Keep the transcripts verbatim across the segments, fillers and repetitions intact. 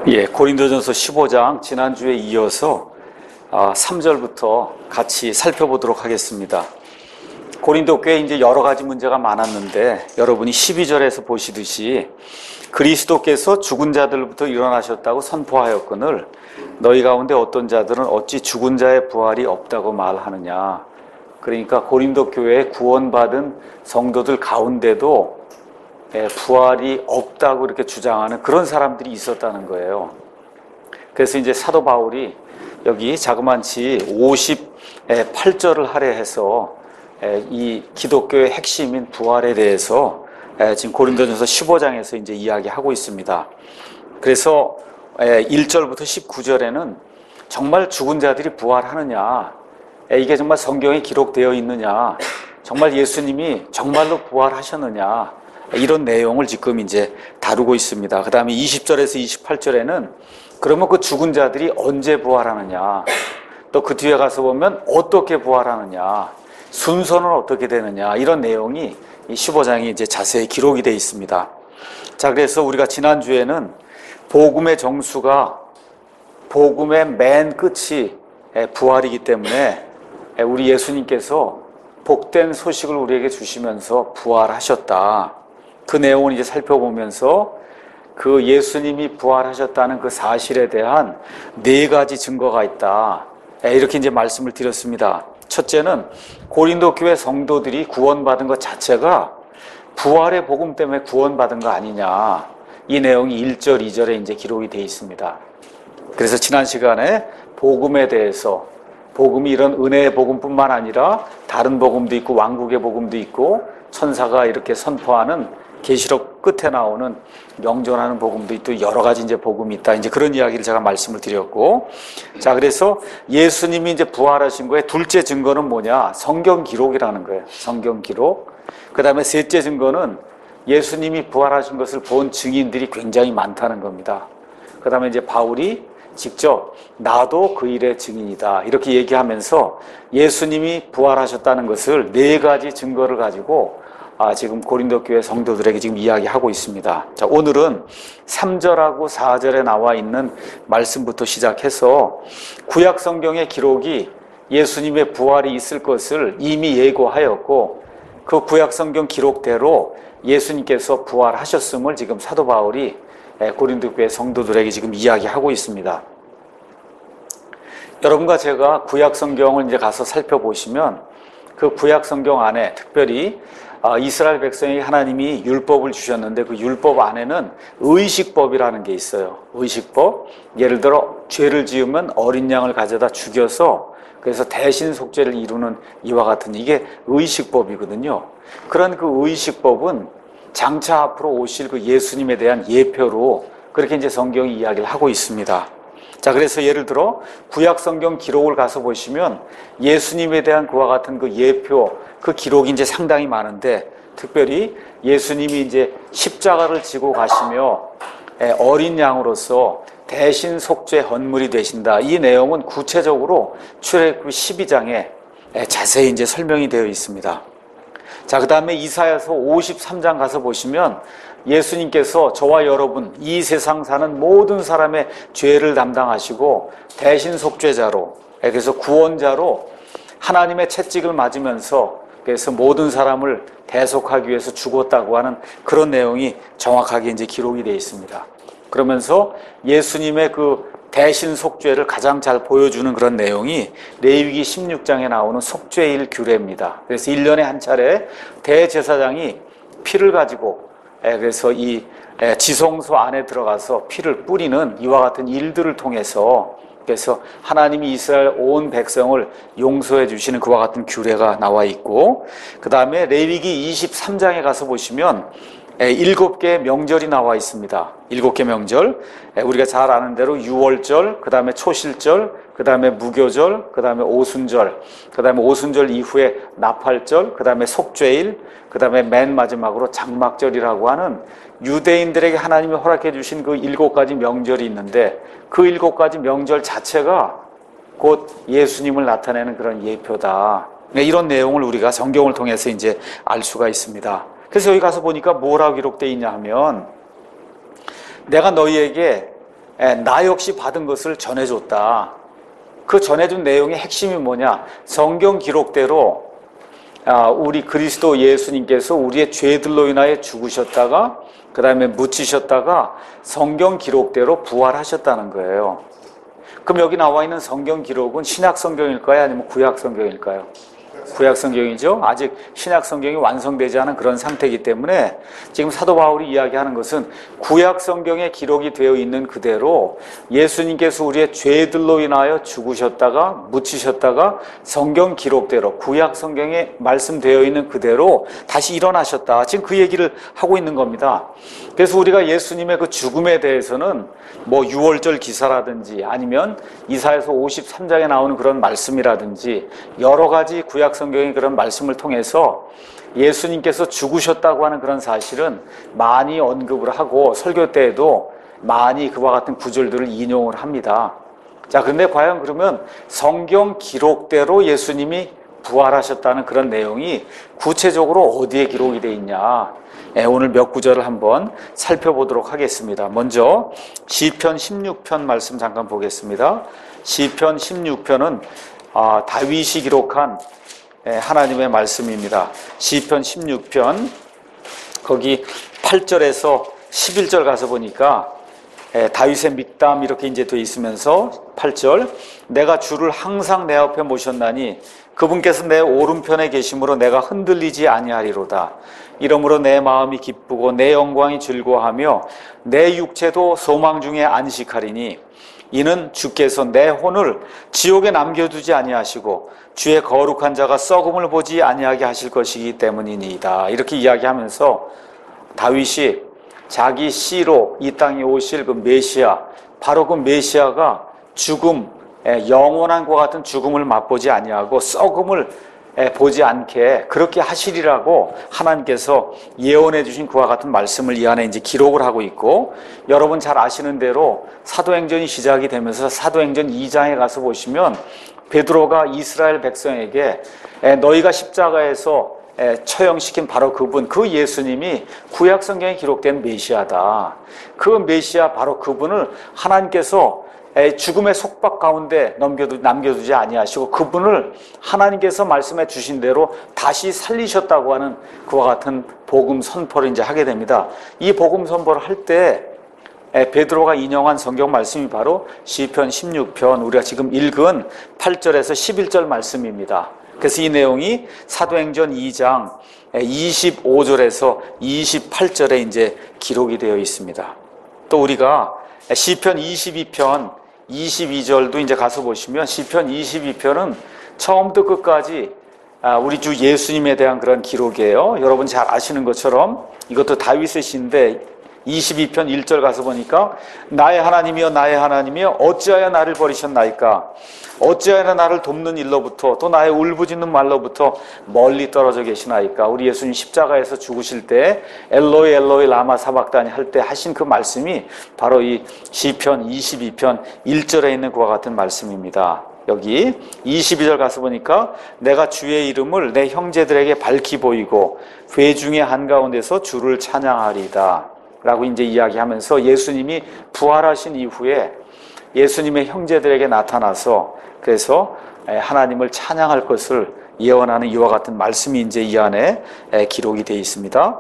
예, 고린도전서 십오 장 지난주에 이어서 삼 절부터 같이 살펴보도록 하겠습니다. 고린도 교회에 이제 여러 가지 문제가 많았는데 여러분이 십이 절에서 보시듯이 그리스도께서 죽은 자들부터 일어나셨다고 선포하였거늘 너희 가운데 어떤 자들은 어찌 죽은 자의 부활이 없다고 말하느냐. 그러니까 고린도 교회에 구원받은 성도들 가운데도 부활이 없다고 이렇게 주장하는 그런 사람들이 있었다는 거예요. 그래서 이제 사도 바울이 여기 자그만치 오십팔 절을 할애해서 이 기독교의 핵심인 부활에 대해서 지금 고린도전서 십오 장에서 이제 이야기하고 있습니다. 그래서 일 절부터 십구 절에는 정말 죽은 자들이 부활하느냐, 이게 정말 성경에 기록되어 있느냐, 정말 예수님이 정말로 부활하셨느냐, 이런 내용을 지금 이제 다루고 있습니다. 그 다음에 이십 절에서 이십팔 절에는 그러면 그 죽은 자들이 언제 부활하느냐, 또 그 뒤에 가서 보면 어떻게 부활하느냐, 순서는 어떻게 되느냐, 이런 내용이 이 십오 장이 이제 자세히 기록이 되어 있습니다. 자, 그래서 우리가 지난주에는 복음의 정수가 복음의 맨 끝이 부활이기 때문에 우리 예수님께서 복된 소식을 우리에게 주시면서 부활하셨다. 그 내용을 이제 살펴보면서 그 예수님이 부활하셨다는 그 사실에 대한 네 가지 증거가 있다. 이렇게 이제 말씀을 드렸습니다. 첫째는 고린도 교회 성도들이 구원받은 것 자체가 부활의 복음 때문에 구원받은 거 아니냐. 이 내용이 일 절, 이 절에 이제 기록이 되어 있습니다. 그래서 지난 시간에 복음에 대해서, 복음이 이런 은혜의 복음뿐만 아니라 다른 복음도 있고 왕국의 복음도 있고 천사가 이렇게 선포하는 계시록 끝에 나오는 명존하는 복음도 있고 여러 가지 이제 복음이 있다. 이제 그런 이야기를 제가 말씀을 드렸고, 자, 그래서 예수님이 이제 부활하신 거에 둘째 증거는 뭐냐? 성경 기록이라는 거예요. 성경 기록. 그 다음에 셋째 증거는 예수님이 부활하신 것을 본 증인들이 굉장히 많다는 겁니다. 그 다음에 이제 바울이 직접 나도 그 일의 증인이다 이렇게 얘기하면서 예수님이 부활하셨다는 것을 네 가지 증거를 가지고 아, 지금 고린도 교회 성도들에게 지금 이야기하고 있습니다. 자, 오늘은 삼 절하고 사 절에 나와 있는 말씀부터 시작해서 구약 성경의 기록이 예수님의 부활이 있을 것을 이미 예고하였고 그 구약 성경 기록대로 예수님께서 부활하셨음을 지금 사도 바울이 고린도 교회 성도들에게 지금 이야기하고 있습니다. 여러분과 제가 구약 성경을 이제 가서 살펴보시면 그 구약 성경 안에 특별히 이스라엘 백성에게 하나님이 율법을 주셨는데 그 율법 안에는 의식법이라는 게 있어요. 의식법. 예를 들어 죄를 지으면 어린 양을 가져다 죽여서 그래서 대신 속죄를 이루는 이와 같은 이게 의식법이거든요. 그런 그 의식법은 장차 앞으로 오실 그 예수님에 대한 예표로 그렇게 이제 성경이 이야기를 하고 있습니다. 자, 그래서 예를 들어 구약 성경 기록을 가서 보시면 예수님에 대한 그와 같은 그 예표, 그 기록이 이제 상당히 많은데 특별히 예수님이 이제 십자가를 지고 가시며 어린 양으로서 대신 속죄 헌물이 되신다. 이 내용은 구체적으로 출애굽기 십이 장에 자세히 이제 설명이 되어 있습니다. 자, 그 다음에 이사야서 오십삼 장 가서 보시면 예수님께서 저와 여러분 이 세상 사는 모든 사람의 죄를 담당하시고 대신 속죄자로, 그래서 구원자로 하나님의 채찍을 맞으면서 그래서 모든 사람을 대속하기 위해서 죽었다고 하는 그런 내용이 정확하게 이제 기록이 되어 있습니다. 그러면서 예수님의 그 대신 속죄를 가장 잘 보여주는 그런 내용이 레위기 십육 장에 나오는 속죄일 규례입니다. 그래서 일 년에 한 차례 대제사장이 피를 가지고 그래서 이 지성소 안에 들어가서 피를 뿌리는 이와 같은 일들을 통해서 그래서 하나님이 이스라엘 온 백성을 용서해 주시는 그와 같은 규례가 나와 있고, 그 다음에 레위기 이십삼 장에 가서 보시면 일곱 개의 명절이 나와 있습니다. 일곱 개 명절. 우리가 잘 아는 대로 유월절, 그 다음에 초실절, 그 다음에 무교절, 그 다음에 오순절, 그 다음에 오순절 이후에 나팔절, 그 다음에 속죄일, 그 다음에 맨 마지막으로 장막절이라고 하는 유대인들에게 하나님이 허락해 주신 그 일곱 가지 명절이 있는데 그 일곱 가지 명절 자체가 곧 예수님을 나타내는 그런 예표다. 이런 내용을 우리가 성경을 통해서 이제 알 수가 있습니다. 그래서 여기 가서 보니까 뭐라고 기록되어 있냐 하면 내가 너희에게 나 역시 받은 것을 전해줬다. 그 전해준 내용의 핵심이 뭐냐? 성경 기록대로 우리 그리스도 예수님께서 우리의 죄들로 인하여 죽으셨다가 그 다음에 묻히셨다가 성경 기록대로 부활하셨다는 거예요. 그럼 여기 나와 있는 성경 기록은 신약 성경일까요? 아니면 구약 성경일까요? 구약 성경이죠. 아직 신약 성경이 완성되지 않은 그런 상태이기 때문에 지금 사도 바울이 이야기하는 것은 구약 성경에 기록이 되어 있는 그대로 예수님께서 우리의 죄들로 인하여 죽으셨다가 묻히셨다가 성경 기록대로 구약 성경에 말씀되어 있는 그대로 다시 일어나셨다. 지금 그 얘기를 하고 있는 겁니다. 그래서 우리가 예수님의 그 죽음에 대해서는 뭐 유월절 기사라든지 아니면 이사야서 오십삼 장에 나오는 그런 말씀이라든지 여러 가지 구약 성경의 그런 말씀을 통해서 예수님께서 죽으셨다고 하는 그런 사실은 많이 언급을 하고 설교 때에도 많이 그와 같은 구절들을 인용을 합니다. 자, 그런데 과연 그러면 성경 기록대로 예수님이 부활하셨다는 그런 내용이 구체적으로 어디에 기록이 되어 있냐? 예, 오늘 몇 구절을 한번 살펴보도록 하겠습니다. 먼저 시편 십육 편 말씀 잠깐 보겠습니다. 시편 십육 편은 아, 다윗이 기록한 예, 하나님의 말씀입니다. 시편 십육 편 거기 팔 절에서 십일 절 가서 보니까 예, 다윗의 믹담 이렇게 이제 돼 있으면서 팔 절 내가 주를 항상 내 앞에 모셨나니 그분께서 내 오른편에 계심으로 내가 흔들리지 아니하리로다. 이러므로 내 마음이 기쁘고 내 영광이 즐거워하며 내 육체도 소망 중에 안식하리니 이는 주께서 내 혼을 지옥에 남겨두지 아니하시고 주의 거룩한 자가 썩음을 보지 아니하게 하실 것이기 때문이니이다. 이렇게 이야기하면서 다윗이 자기 씨로 이 땅에 오실 그 메시아, 바로 그 메시아가 죽음, 영원한 것과 같은 죽음을 맛보지 아니하고 썩음을 보지 않게 그렇게 하시리라고 하나님께서 예언해 주신 그와 같은 말씀을 이 안에 이제 기록을 하고 있고, 여러분 잘 아시는 대로 사도행전이 시작이 되면서 사도행전 이 장에 가서 보시면 베드로가 이스라엘 백성에게 너희가 십자가에서 처형시킨 바로 그분, 그 예수님이 구약 성경에 기록된 메시아다. 그 메시아 바로 그분을 하나님께서 죽음의 속박 가운데 넘겨두, 남겨두지 아니하시고 그분을 하나님께서 말씀해 주신 대로 다시 살리셨다고 하는 그와 같은 복음 선포를 이제 하게 됩니다. 이 복음 선포를 할 때 베드로가 인용한 성경 말씀이 바로 시편 십육 편 우리가 지금 읽은 팔 절에서 십일 절 말씀입니다. 그래서 이 내용이 사도행전 이 장 이십오 절에서 이십팔 절에 이제 기록이 되어 있습니다. 또 우리가 시편 이십이 편 이십이 절도 이제 가서 보시면 시편 이십이 편은 처음부터 끝까지 우리 주 예수님에 대한 그런 기록이에요. 여러분 잘 아시는 것처럼 이것도 다윗의 시인데 이십이 편 일 절 가서 보니까 나의 하나님이여 나의 하나님이여 어찌하여 나를 버리셨나이까? 어찌하여 나를 돕는 일로부터 또 나의 울부짖는 말로부터 멀리 떨어져 계시나이까? 우리 예수님 십자가에서 죽으실 때 엘로이 엘로이 라마 사박다니 할 때 하신 그 말씀이 바로 이 시편 이십이 편 일 절에 있는 그와 같은 말씀입니다. 여기 이십이 절 가서 보니까 내가 주의 이름을 내 형제들에게 밝히 보이고 회중의 한가운데서 주를 찬양하리이다 라고 이제 이야기하면서 예수님이 부활하신 이후에 예수님의 형제들에게 나타나서 그래서 하나님을 찬양할 것을 예언하는 이와 같은 말씀이 이제 이 안에 기록이 되어 있습니다.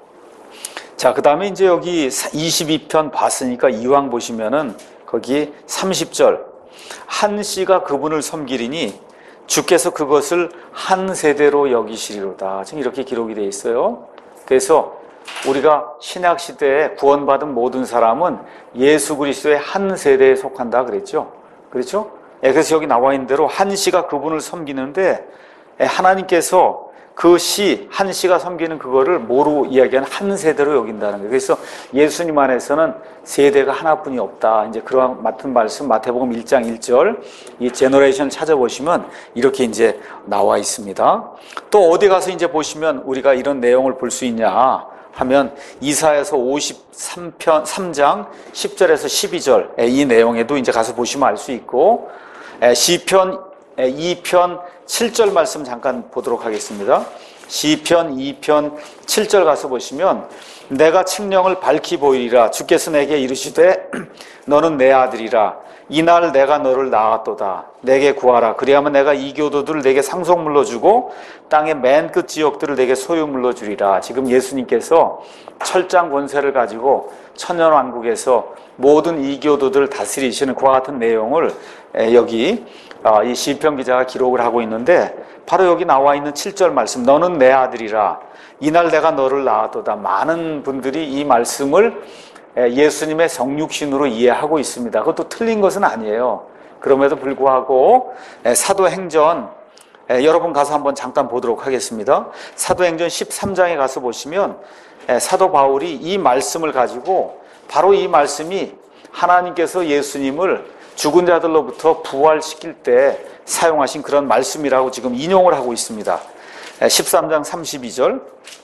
자, 그 다음에 이제 여기 이십이 편 봤으니까 이왕 보시면은 거기 삼십 절 한 씨가 그분을 섬기리니 주께서 그것을 한 세대로 여기시리로다. 지금 이렇게 기록이 되어 있어요. 그래서 우리가 신약 시대에 구원받은 모든 사람은 예수 그리스도의 한 세대에 속한다 그랬죠. 그렇죠? 그래서 여기 나와 있는 대로 한 씨가 그분을 섬기는데 하나님께서 그 씨, 한 씨가 섬기는 그거를 뭐로 이야기하는 한 세대로 여긴다는 거예요. 그래서 예수님 안에서는 세대가 하나뿐이 없다. 이제 그런 같은 말씀 마태복음 일 장 일 절 이 제너레이션 찾아보시면 이렇게 이제 나와 있습니다. 또 어디 가서 이제 보시면 우리가 이런 내용을 볼 수 있냐 하면 이사야서 오십삼 편 삼 장 십 절에서 십이 절 이 내용에도 이제 가서 보시면 알 수 있고 시편 이 편 칠 절 말씀 잠깐 보도록 하겠습니다. 시편 이 편 칠 절 가서 보시면 내가 칙령을 밝히 보이리라. 주께서 내게 이르시되 너는 내 아들이라. 이날 내가 너를 낳았도다. 내게 구하라. 그리하면 내가 이 교도들을 내게 상속물로 주고 땅의 맨 끝 지역들을 내게 소유물로 주리라. 지금 예수님께서 철장 권세를 가지고 천년왕국에서 모든 이교도들을 다스리시는 그와 같은 내용을 여기 이 시편 기자가 기록을 하고 있는데, 바로 여기 나와 있는 칠 절 말씀, 너는 내 아들이라. 이날 내가 너를 낳았도다. 많은 분들이 이 말씀을 예수님의 성육신으로 이해하고 있습니다. 그것도 틀린 것은 아니에요. 그럼에도 불구하고 사도행전, 여러분 가서 한번 잠깐 보도록 하겠습니다. 사도행전 십삼 장에 가서 보시면 사도 바울이 이 말씀을 가지고, 바로 이 말씀이 하나님께서 예수님을 죽은 자들로부터 부활시킬 때 사용하신 그런 말씀이라고 지금 인용을 하고 있습니다. 십삼 장 삼십이 절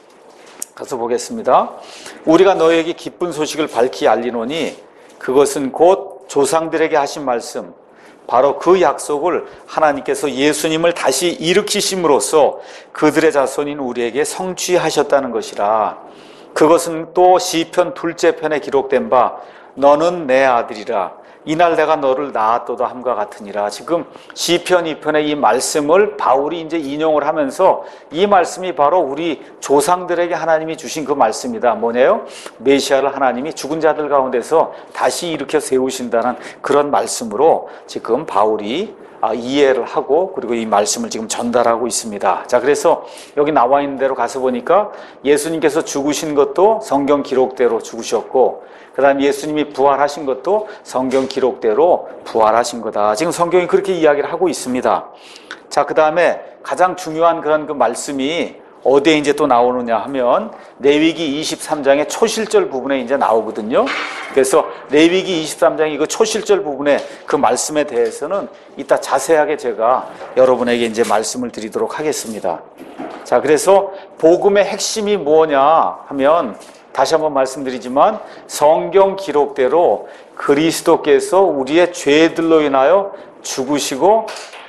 가서 보겠습니다. 우리가 너에게 기쁜 소식을 밝히 알리노니 그것은 곧 조상들에게 하신 말씀, 바로 그 약속을 하나님께서 예수님을 다시 일으키심으로써 그들의 자손인 우리에게 성취하셨다는 것이라. 그것은 또 시편 둘째 편에 기록된 바 너는 내 아들이라. 이날 내가 너를 낳았도다 함과 같으니라. 지금 시편 이 편의 이 말씀을 바울이 이제 인용을 하면서, 이 말씀이 바로 우리 조상들에게 하나님이 주신 그 말씀이다. 뭐냐요? 메시아를 하나님이 죽은 자들 가운데서 다시 일으켜 세우신다는 그런 말씀으로 지금 바울이 이해를 하고, 그리고 이 말씀을 지금 전달하고 있습니다. 자, 그래서 여기 나와 있는 대로 가서 보니까 예수님께서 죽으신 것도 성경 기록대로 죽으셨고, 그 다음에 예수님이 부활하신 것도 성경 기록대로 부활하신 거다. 지금 성경이 그렇게 이야기를 하고 있습니다. 자, 그 다음에 가장 중요한 그런 그 말씀이 어디에 이제 또 나오느냐 하면 레위기 이십삼 장의 초실절 부분에 이제 나오거든요. 그래서 레위기 이십삼 장의 그 초실절 부분에 그 말씀에 대해서는 이따 자세하게 제가 여러분에게 이제 말씀을 드리도록 하겠습니다. 자, 그래서 복음의 핵심이 뭐냐 하면, 다시 한번 말씀드리지만 성경 기록대로 그리스도께서 우리의 죄들로 인하여 죽으시고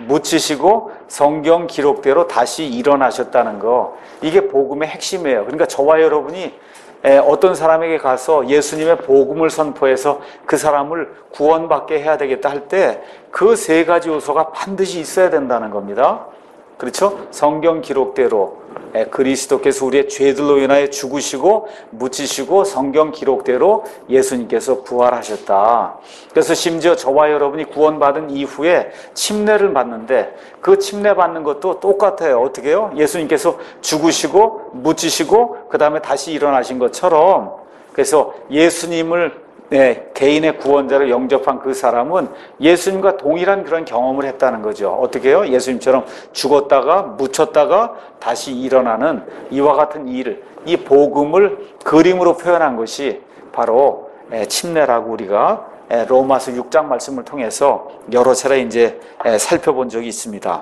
묻히시고 성경 기록대로 다시 일어나셨다는 거, 이게 복음의 핵심이에요. 그러니까 저와 여러분이 어떤 사람에게 가서 예수님의 복음을 선포해서 그 사람을 구원받게 해야 되겠다 할 때 그 세 가지 요소가 반드시 있어야 된다는 겁니다. 그렇죠? 성경 기록대로 그리스도께서 우리의 죄들로 인하여 죽으시고 묻히시고 성경 기록대로 예수님께서 부활하셨다. 그래서 심지어 저와 여러분이 구원받은 이후에 침례를 받는데 그 침례 받는 것도 똑같아요. 어떻게 해요? 예수님께서 죽으시고 묻히시고 그 다음에 다시 일어나신 것처럼, 그래서 예수님을 네, 개인의 구원자로 영접한 그 사람은 예수님과 동일한 그런 경험을 했다는 거죠. 어떻게 해요? 예수님처럼 죽었다가 묻혔다가 다시 일어나는 이와 같은 일, 이 복음을 그림으로 표현한 것이 바로 침례라고 우리가 로마서 육 장 말씀을 통해서 여러 차례 이제 살펴본 적이 있습니다.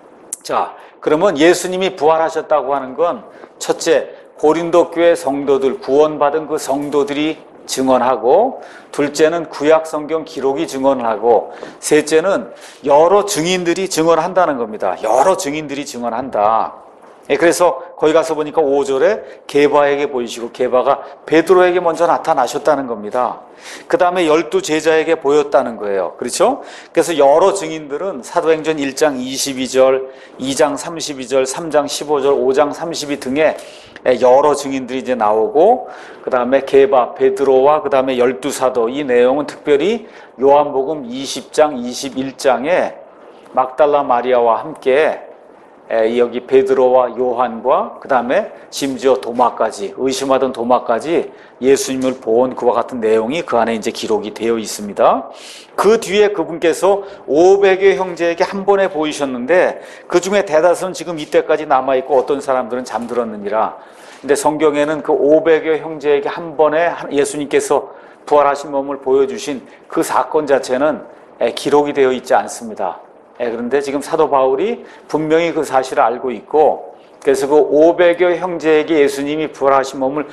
자, 그러면 예수님이 부활하셨다고 하는 건 첫째, 고린도 교회 성도들, 구원받은 그 성도들이 증언하고, 둘째는 구약 성경 기록이 증언을 하고, 셋째는 여러 증인들이 증언한다는 겁니다. 여러 증인들이 증언한다. 그래서 거기 가서 보니까 오 절에 게바에게 보이시고, 게바가 베드로에게 먼저 나타나셨다는 겁니다. 그 다음에 열두 제자에게 보였다는 거예요. 그렇죠? 그래서 여러 증인들은 사도행전 일 장 이십이 절, 이 장 삼십이 절, 삼 장 십오 절, 오 장 삼십이 등에 여러 증인들이 이제 나오고, 그 다음에 게바, 베드로와 그 다음에 열두 사도, 이 내용은 특별히 요한복음 이십 장, 이십일 장에 막달라 마리아와 함께 여기 베드로와 요한과 그 다음에 심지어 도마까지, 의심하던 도마까지 예수님을 본 그와 같은 내용이 그 안에 이제 기록이 되어 있습니다. 그 뒤에 그분께서 오백여 형제에게 한 번에 보이셨는데 그 중에 대다수는 지금 이때까지 남아있고 어떤 사람들은 잠들었느니라. 근데 성경에는 그 오백여 형제에게 한 번에 예수님께서 부활하신 몸을 보여주신 그 사건 자체는 기록이 되어 있지 않습니다. 그런데 지금 사도 바울이 분명히 그 사실을 알고 있고, 그래서 그 오백여 형제에게 예수님이 부활하신 몸을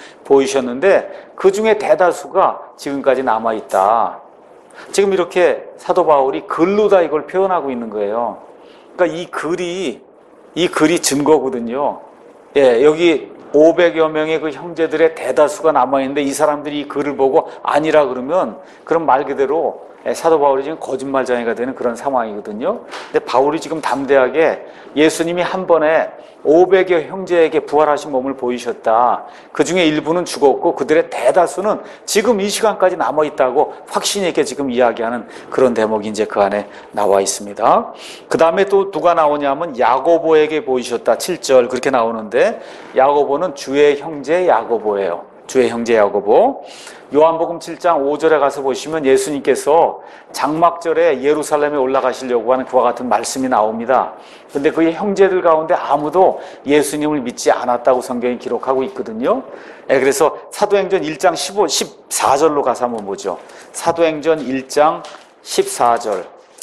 보이셨는데 그 중에 대다수가 지금까지 남아있다. 지금 이렇게 사도 바울이 글로 다 이걸 표현하고 있는 거예요. 그러니까 이 글이, 이 글이 증거거든요. 예, 여기 오백여 명의 그 형제들의 대다수가 남아있는데 이 사람들이 이 글을 보고 아니라 그러면 그럼 말 그대로 사도 바울이 지금 거짓말쟁이가 되는 그런 상황이거든요. 근데 바울이 지금 담대하게 예수님이 한 번에 오백여 형제에게 부활하신 몸을 보이셨다. 그 중에 일부는 죽었고 그들의 대다수는 지금 이 시간까지 남아있다고 확신 있게 지금 이야기하는 그런 대목이 이제 그 안에 나와 있습니다. 그 다음에 또 누가 나오냐면 야고보에게 보이셨다. 칠 절 그렇게 나오는데 야고보는 주의 형제 야고보예요. 주의 형제 야고보. 요한복음 칠 장 오 절에 가서 보시면 예수님께서 장막절에 예루살렘에 올라가시려고 하는 그와 같은 말씀이 나옵니다. 근데 그의 형제들 가운데 아무도 예수님을 믿지 않았다고 성경이 기록하고 있거든요. 예, 그래서 사도행전 일 장 십오, 십사 절로 가서 한번 보죠. 사도행전 일 장 십사 절.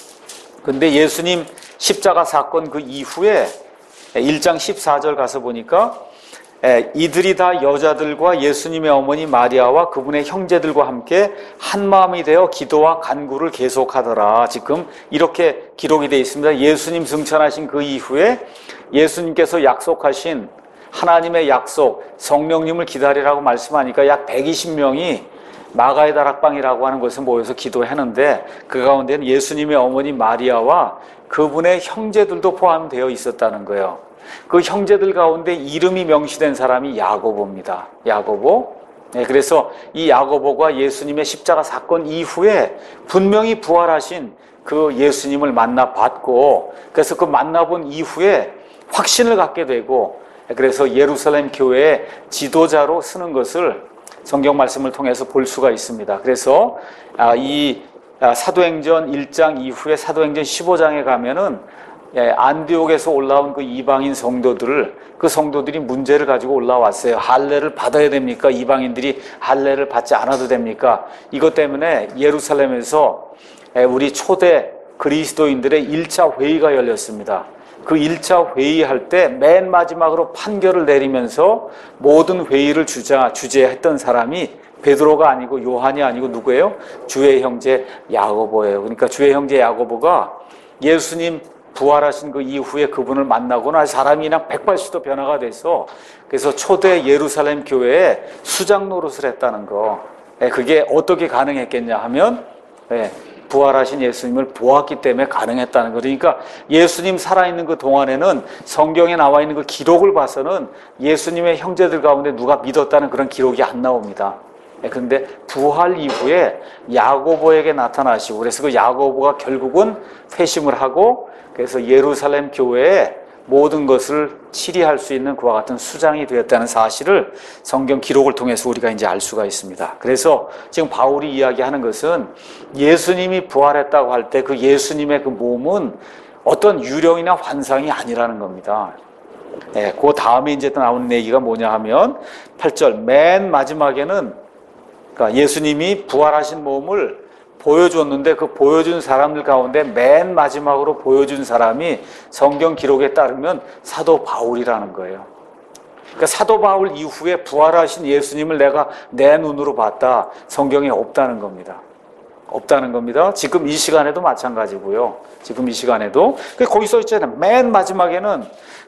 근데 예수님 십자가 사건 그 이후에 일 장 십사 절 가서 보니까 예, 이들이 다 여자들과 예수님의 어머니 마리아와 그분의 형제들과 함께 한 마음이 되어 기도와 간구를 계속하더라. 지금 이렇게 기록이 되어 있습니다. 예수님 승천하신 그 이후에 예수님께서 약속하신 하나님의 약속, 성령님을 기다리라고 말씀하니까 약 백이십 명이 마가의 다락방이라고 하는 곳에 모여서 기도했는데 그 가운데는 예수님의 어머니 마리아와 그분의 형제들도 포함되어 있었다는 거예요. 그 형제들 가운데 이름이 명시된 사람이 야고보입니다. 야고보. 네, 그래서 이 야고보가 예수님의 십자가 사건 이후에 분명히 부활하신 그 예수님을 만나봤고 그래서 그 만나본 이후에 확신을 갖게 되고 그래서 예루살렘 교회의 지도자로 쓰는 것을 성경 말씀을 통해서 볼 수가 있습니다. 그래서 이 사도행전 일 장 이후에 사도행전 십오 장에 가면은 안디옥에서 올라온 그 이방인 성도들을 그 성도들이 문제를 가지고 올라왔어요. 할례를 받아야 됩니까? 이방인들이 할례를 받지 않아도 됩니까? 이것 때문에 예루살렘에서 우리 초대 그리스도인들의 일 차 회의가 열렸습니다. 그 일 차 회의할 때 맨 마지막으로 판결을 내리면서 모든 회의를 주자, 주재했던 사람이 베드로가 아니고 요한이 아니고 누구예요? 주의 형제 야고보예요. 그러니까 주의 형제 야고보가 예수님 부활하신 그 이후에 그분을 만나고는 사람이 그냥 백팔십 도 변화가 돼서 그래서 초대 예루살렘 교회에 수장 노릇을 했다는 거. 그게 어떻게 가능했겠냐 하면 부활하신 예수님을 보았기 때문에 가능했다는 거. 그러니까 예수님 살아있는 그 동안에는 성경에 나와 있는 그 기록을 봐서는 예수님의 형제들 가운데 누가 믿었다는 그런 기록이 안 나옵니다. 그런데 부활 이후에 야고보에게 나타나시고 그래서 그 야고보가 결국은 회심을 하고 그래서 예루살렘 교회에 모든 것을 치리할 수 있는 그와 같은 수장이 되었다는 사실을 성경 기록을 통해서 우리가 이제 알 수가 있습니다. 그래서 지금 바울이 이야기하는 것은 예수님이 부활했다고 할 때 그 예수님의 그 몸은 어떤 유령이나 환상이 아니라는 겁니다. 네, 그 다음에 이제 또 나오는 얘기가 뭐냐 하면 팔 절 맨 마지막에는 그러니까 예수님이 부활하신 몸을 보여줬는데 그 보여준 사람들 가운데 맨 마지막으로 보여준 사람이 성경 기록에 따르면 사도 바울이라는 거예요. 그러니까 사도 바울 이후에 부활하신 예수님을 내가 내 눈으로 봤다. 성경에 없다는 겁니다. 없다는 겁니다. 지금 이 시간에도 마찬가지고요. 지금 이 시간에도. 거기 써 있잖아요. 맨 마지막에는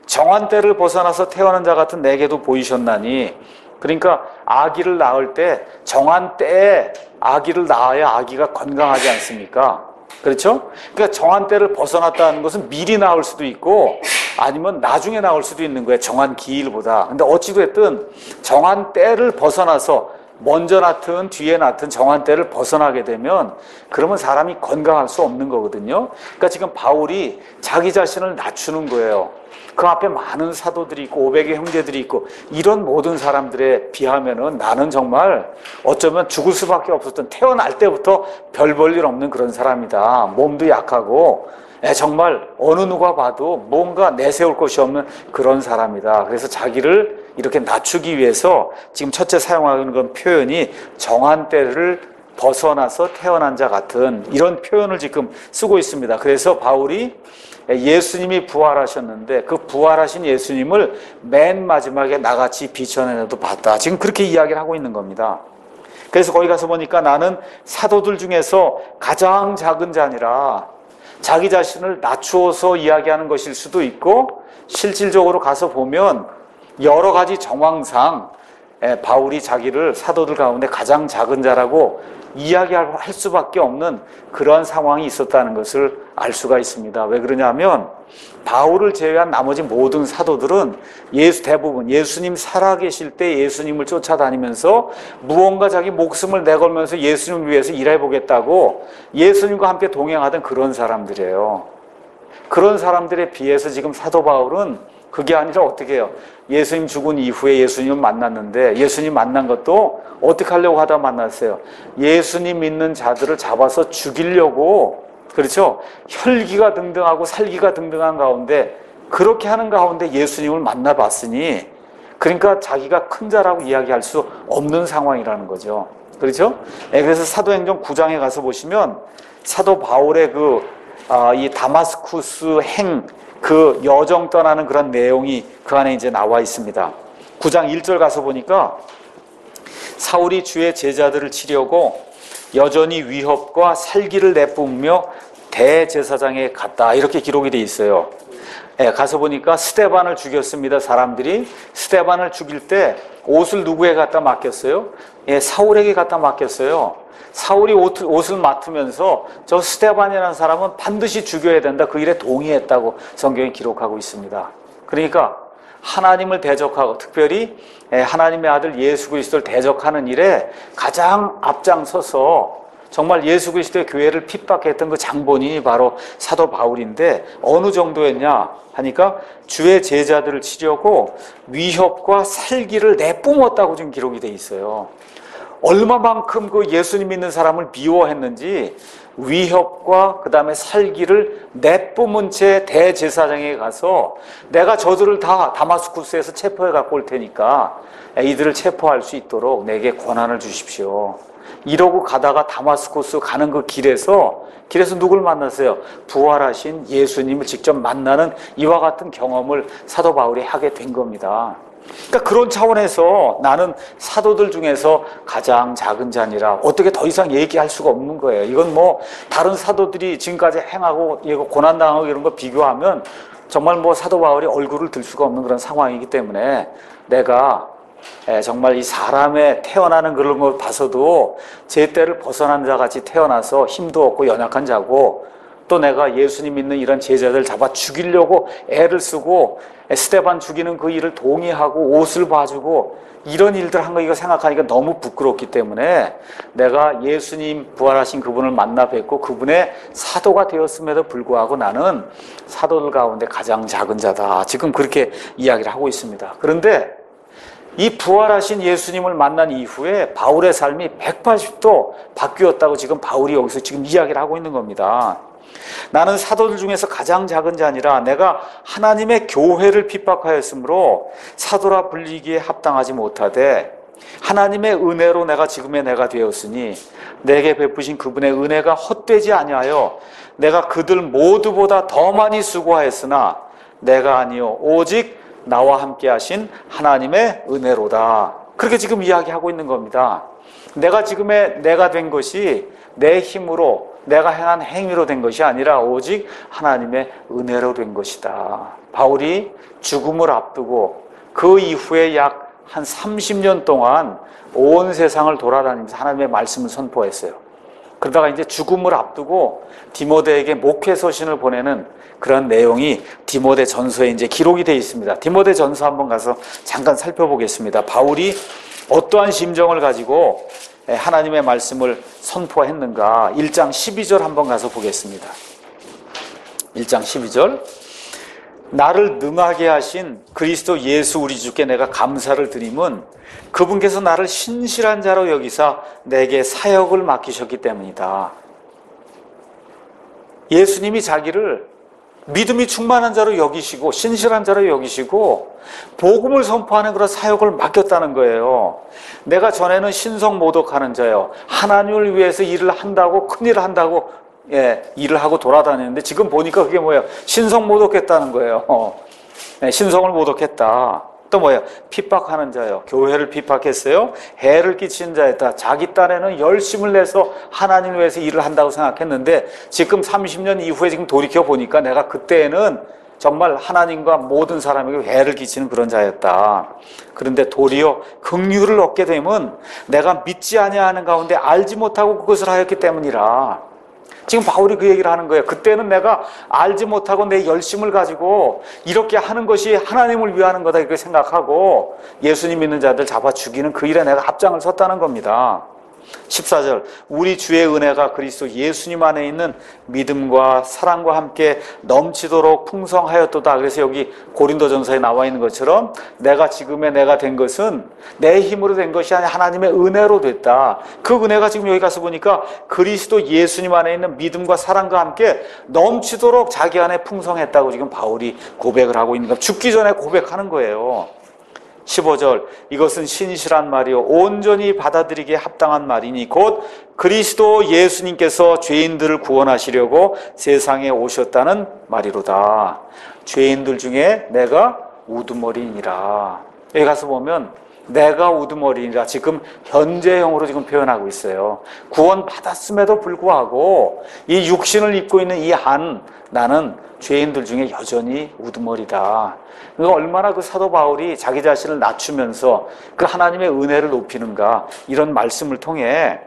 정한 때를 벗어나서 태어난 자 같은 내게도 보이셨나니 그러니까 아기를 낳을 때 정한 때에 아기를 낳아야 아기가 건강하지 않습니까? 그렇죠? 그러니까 정한 때를 벗어났다는 것은 미리 낳을 수도 있고 아니면 나중에 낳을 수도 있는 거예요. 정한 기일보다. 근데 어찌됐든 정한 때를 벗어나서 먼저 낳든 뒤에 낳든 정한 때를 벗어나게 되면 그러면 사람이 건강할 수 없는 거거든요. 그러니까 지금 바울이 자기 자신을 낮추는 거예요. 그 앞에 많은 사도들이 있고 오백의 형제들이 있고 이런 모든 사람들에 비하면은 나는 정말 어쩌면 죽을 수밖에 없었던 태어날 때부터 별 볼 일 없는 그런 사람이다. 몸도 약하고 정말 어느 누가 봐도 뭔가 내세울 것이 없는 그런 사람이다. 그래서 자기를 이렇게 낮추기 위해서 지금 첫째 사용하는 건 표현이 정한 때를 벗어나서 태어난 자 같은 이런 표현을 지금 쓰고 있습니다. 그래서 바울이 예수님이 부활하셨는데 그 부활하신 예수님을 맨 마지막에 나같이 비춰내도 봤다. 지금 그렇게 이야기를 하고 있는 겁니다. 그래서 거기 가서 보니까 나는 사도들 중에서 가장 작은 자니라. 자기 자신을 낮추어서 이야기하는 것일 수도 있고 실질적으로 가서 보면 여러 가지 정황상 바울이 자기를 사도들 가운데 가장 작은 자라고 이야기할 수밖에 없는 그러한 상황이 있었다는 것을 알 수가 있습니다. 왜 그러냐면 바울을 제외한 나머지 모든 사도들은 예수 대부분 예수님 살아계실 때 예수님을 쫓아다니면서 무언가 자기 목숨을 내걸면서 예수님을 위해서 일해보겠다고 예수님과 함께 동행하던 그런 사람들이에요. 그런 사람들에 비해서 지금 사도 바울은 그게 아니라 어떻게 해요? 예수님 죽은 이후에 예수님을 만났는데 예수님 만난 것도 어떻게 하려고 하다 만났어요? 예수님 믿는 자들을 잡아서 죽이려고, 그렇죠? 혈기가 등등하고 살기가 등등한 가운데 그렇게 하는 가운데 예수님을 만나봤으니 그러니까 자기가 큰 자라고 이야기할 수 없는 상황이라는 거죠. 그렇죠? 그래서 사도행전 구 장에 가서 보시면 사도 바울의 그, 아, 이 다마스쿠스 행 그 여정 떠나는 그런 내용이 그 안에 이제 나와 있습니다. 구 장 일 절 가서 보니까 사울이 주의 제자들을 치려고 여전히 위협과 살기를 내뿜으며 대제사장에 갔다, 이렇게 기록이 돼 있어요. 예, 가서 보니까 스데반을 죽였습니다. 사람들이 스데반을 죽일 때 옷을 누구에 갖다 맡겼어요? 예, 사울에게 갖다 맡겼어요. 사울이 옷, 옷을 맡으면서 저 스데반이라는 사람은 반드시 죽여야 된다, 그 일에 동의했다고 성경이 기록하고 있습니다. 그러니까 하나님을 대적하고 특별히 하나님의 아들 예수 그리스도를 대적하는 일에 가장 앞장서서 정말 예수 그리스도의 교회를 핍박했던 그 장본인이 바로 사도 바울인데 어느 정도였냐 하니까 주의 제자들을 치려고 위협과 살기를 내뿜었다고 지금 기록이 돼 있어요. 얼마만큼 그 예수님 믿는 사람을 미워했는지 위협과 그 다음에 살기를 내뿜은 채 대제사장에 가서 내가 저들을 다 다마스쿠스에서 체포해 갖고 올 테니까 이들을 체포할 수 있도록 내게 권한을 주십시오. 이러고 가다가 다마스쿠스 가는 그 길에서 길에서 누굴 만났어요? 부활하신 예수님을 직접 만나는 이와 같은 경험을 사도 바울이 하게 된 겁니다. 그러니까 그런 차원에서 나는 사도들 중에서 가장 작은 자니라 어떻게 더 이상 얘기할 수가 없는 거예요. 이건 뭐 다른 사도들이 지금까지 행하고 고난당하고 이런 거 비교하면 정말 뭐 사도 바울이 얼굴을 들 수가 없는 그런 상황이기 때문에 내가 정말 이 사람의 태어나는 그런 걸 봐서도 제 때를 벗어난 자 같이 태어나서 힘도 없고 연약한 자고 또 내가 예수님 믿는 이런 제자들 잡아 죽이려고 애를 쓰고 스데반 죽이는 그 일을 동의하고 옷을 봐주고 이런 일들 한 거 이거 생각하니까 너무 부끄럽기 때문에 내가 예수님 부활하신 그분을 만나 뵙고 그분의 사도가 되었음에도 불구하고 나는 사도들 가운데 가장 작은 자다, 지금 그렇게 이야기를 하고 있습니다. 그런데 이 부활하신 예수님을 만난 이후에 바울의 삶이 백팔십 도 바뀌었다고 지금 바울이 여기서 지금 이야기를 하고 있는 겁니다. 나는 사도들 중에서 가장 작은 자니라 내가 하나님의 교회를 핍박하였으므로 사도라 불리기에 합당하지 못하되 하나님의 은혜로 내가 지금의 내가 되었으니 내게 베푸신 그분의 은혜가 헛되지 아니하여 내가 그들 모두보다 더 많이 수고하였으나 내가 아니요 오직 나와 함께 하신 하나님의 은혜로다. 그렇게 지금 이야기하고 있는 겁니다. 내가 지금의 내가 된 것이 내 힘으로 내가 행한 행위로 된 것이 아니라 오직 하나님의 은혜로 된 것이다. 바울이 죽음을 앞두고 그 이후에 약 한 삼십 년 동안 온 세상을 돌아다니면서 하나님의 말씀을 선포했어요. 그러다가 이제 죽음을 앞두고 디모데에게 목회 서신을 보내는 그런 내용이 디모데 전서에 이제 기록이 되어 있습니다. 디모데 전서 한번 가서 잠깐 살펴보겠습니다. 바울이 어떠한 심정을 가지고 하나님의 말씀을 선포했는가. 일 장 십이 절 한번 가서 보겠습니다. 일 장 십이 절. 나를 능하게 하신 그리스도 예수 우리 주께 내가 감사를 드림은 그분께서 나를 신실한 자로 여기사 내게 사역을 맡기셨기 때문이다. 예수님이 자기를 믿음이 충만한 자로 여기시고 신실한 자로 여기시고 복음을 선포하는 그런 사역을 맡겼다는 거예요. 내가 전에는 신성모독하는 자요, 하나님을 위해서 일을 한다고 큰일을 한다고 예, 일을 하고 돌아다녔는데 지금 보니까 그게 뭐예요? 신성모독했다는 거예요. 어. 네, 신성을 모독했다. 또 뭐예요? 핍박하는 자요, 교회를 핍박했어요. 해를 끼치는 자였다. 자기 딴에는 열심을 내서 하나님을 위해서 일을 한다고 생각했는데 지금 삼십 년 이후에 지금 돌이켜 보니까 내가 그때는 정말 하나님과 모든 사람에게 해를 끼치는 그런 자였다. 그런데 도리어 긍휼을 얻게 되면 내가 믿지 아니하는 가운데 알지 못하고 그것을 하였기 때문이라. 지금 바울이 그 얘기를 하는 거예요. 그때는 내가 알지 못하고 내 열심을 가지고 이렇게 하는 것이 하나님을 위하는 거다 이렇게 생각하고 예수님 믿는 자들 잡아 죽이는 그 일에 내가 앞장을 섰다는 겁니다. 십사 절 우리 주의 은혜가 그리스도 예수님 안에 있는 믿음과 사랑과 함께 넘치도록 풍성하였도다. 그래서 여기 고린도전서에 나와 있는 것처럼 내가 지금의 내가 된 것은 내 힘으로 된 것이 아니라 하나님의 은혜로 됐다. 그 은혜가 지금 여기 가서 보니까 그리스도 예수님 안에 있는 믿음과 사랑과 함께 넘치도록 자기 안에 풍성했다고 지금 바울이 고백을 하고 있는 겁니다. 죽기 전에 고백하는 거예요. 십오 절 이것은 신실한 말이요 온전히 받아들이기에 합당한 말이니 곧 그리스도 예수님께서 죄인들을 구원하시려고 세상에 오셨다는 말이로다. 죄인들 중에 내가 우두머리이니라. 여기 가서 보면 내가 우두머리이니라 지금 현재형으로 지금 표현하고 있어요. 구원 받았음에도 불구하고 이 육신을 입고 있는 이 한 나는 죄인들 중에 여전히 우두머리다. 그러니까 얼마나 그 사도 바울이 자기 자신을 낮추면서 그 하나님의 은혜를 높이는가 이런 말씀을 통해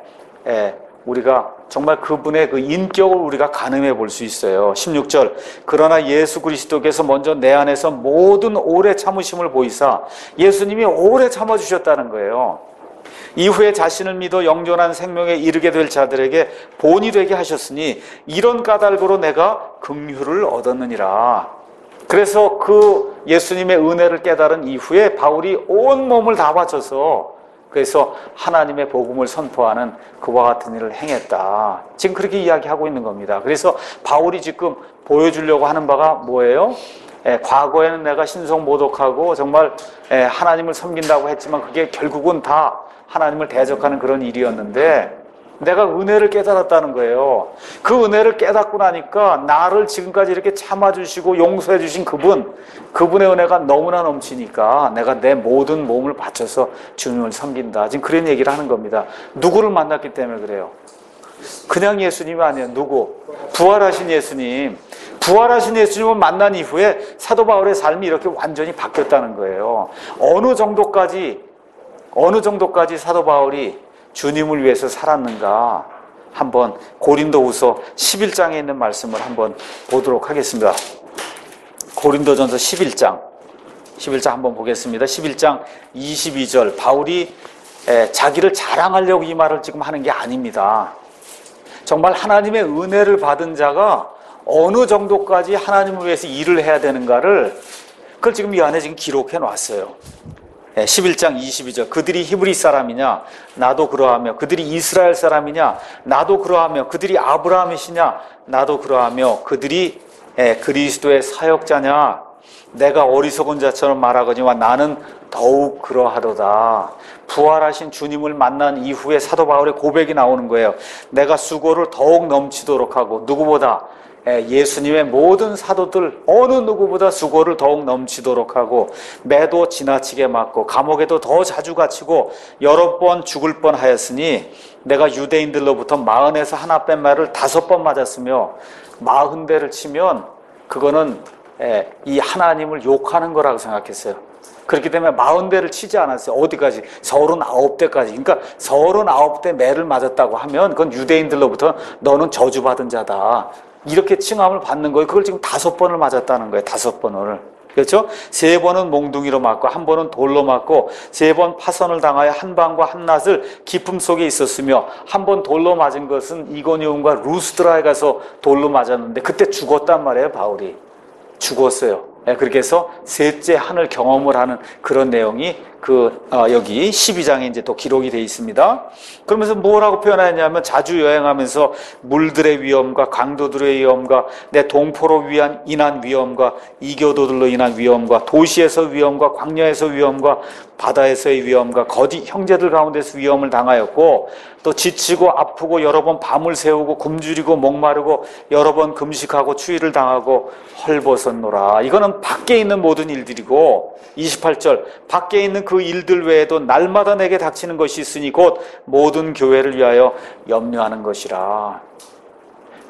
우리가 정말 그분의 그 인격을 우리가 가늠해 볼 수 있어요. 십육 절 그러나 예수 그리스도께서 먼저 내 안에서 모든 오래 참으심을 보이사 예수님이 오래 참아주셨다는 거예요. 이후에 자신을 믿어 영존한 생명에 이르게 될 자들에게 본이 되게 하셨으니 이런 까닭으로 내가 긍휼을 얻었느니라. 그래서 그 예수님의 은혜를 깨달은 이후에 바울이 온 몸을 다 바쳐서 그래서 하나님의 복음을 선포하는 그와 같은 일을 행했다. 지금 그렇게 이야기하고 있는 겁니다. 그래서 바울이 지금 보여주려고 하는 바가 뭐예요? 예, 과거에는 내가 신성모독하고 정말 예, 하나님을 섬긴다고 했지만 그게 결국은 다 하나님을 대적하는 그런 일이었는데 내가 은혜를 깨달았다는 거예요. 그 은혜를 깨닫고 나니까 나를 지금까지 이렇게 참아주시고 용서해 주신 그분, 그분의 은혜가 너무나 넘치니까 내가 내 모든 몸을 바쳐서 주님을 섬긴다. 지금 그런 얘기를 하는 겁니다. 누구를 만났기 때문에 그래요? 그냥 예수님이 아니에요. 누구? 부활하신 예수님. 부활하신 예수님을 만난 이후에 사도 바울의 삶이 이렇게 완전히 바뀌었다는 거예요. 어느 정도까지 어느 정도까지 사도 바울이 주님을 위해서 살았는가 한번 고린도후서 십일 장에 있는 말씀을 한번 보도록 하겠습니다. 고린도전서 십일 장 십일 장 한번 보겠습니다. 십일 장 이십이 절 바울이 자기를 자랑하려고 이 말을 지금 하는 게 아닙니다. 정말 하나님의 은혜를 받은 자가 어느 정도까지 하나님을 위해서 일을 해야 되는가를 그걸 지금 이 안에 지금 기록해 놨어요. 십일 장 이십이 절 그들이 히브리 사람이냐 나도 그러하며 그들이 이스라엘 사람이냐 나도 그러하며 그들이 아브라함이시냐 나도 그러하며 그들이 그리스도의 사역자냐 내가 어리석은 자처럼 말하거니와 나는 더욱 그러하도다. 부활하신 주님을 만난 이후에 사도 바울의 고백이 나오는 거예요. 내가 수고를 더욱 넘치도록 하고 누구보다 예수님의 모든 사도들 어느 누구보다 수고를 더욱 넘치도록 하고 매도 지나치게 맞고 감옥에도 더 자주 갇히고 여러 번 죽을 뻔하였으니 내가 유대인들로부터 마흔에서 하나 뺀 말을 다섯 번 맞았으며 마흔 대를 치면 그거는 이 하나님을 욕하는 거라고 생각했어요. 그렇기 때문에 마흔 대를 치지 않았어요. 어디까지? 서른아홉 대까지. 그러니까 서른아홉 대 매를 맞았다고 하면 그건 유대인들로부터 너는 저주받은 자다. 이렇게 칭함을 받는 거예요. 그걸 지금 다섯 번을 맞았다는 거예요. 다섯 번을. 그렇죠? 세 번은 몽둥이로 맞고 한 번은 돌로 맞고 세 번 파선을 당하여 한 방과 한 낫을 기품 속에 있었으며 한 번 돌로 맞은 것은 이고니움과 루스드라에 가서 돌로 맞았는데 그때 죽었단 말이에요. 바울이. 죽었어요. 그렇게 해서 셋째 하늘 경험을 하는 그런 내용이 그 어, 여기 십이 장에 이제 또 기록이 되어 있습니다. 그러면서 뭐라고 표현하냐면 자주 여행하면서 물들의 위험과 강도들의 위험과 내 동포로 위한 인한 위험과 이교도들로 인한 위험과 도시에서 위험과 광야에서 위험과 바다에서의 위험과 거짓 형제들 가운데서 위험을 당하였고 또 지치고 아프고 여러 번 밤을 새우고 굶주리고 목마르고 여러 번 금식하고 추위를 당하고 헐벗었노라. 이거는 밖에 있는 모든 일들이고 이십팔 절 밖에 있는 그 일들 외에도 날마다 내게 닥치는 것이 있으니 곧 모든 교회를 위하여 염려하는 것이라.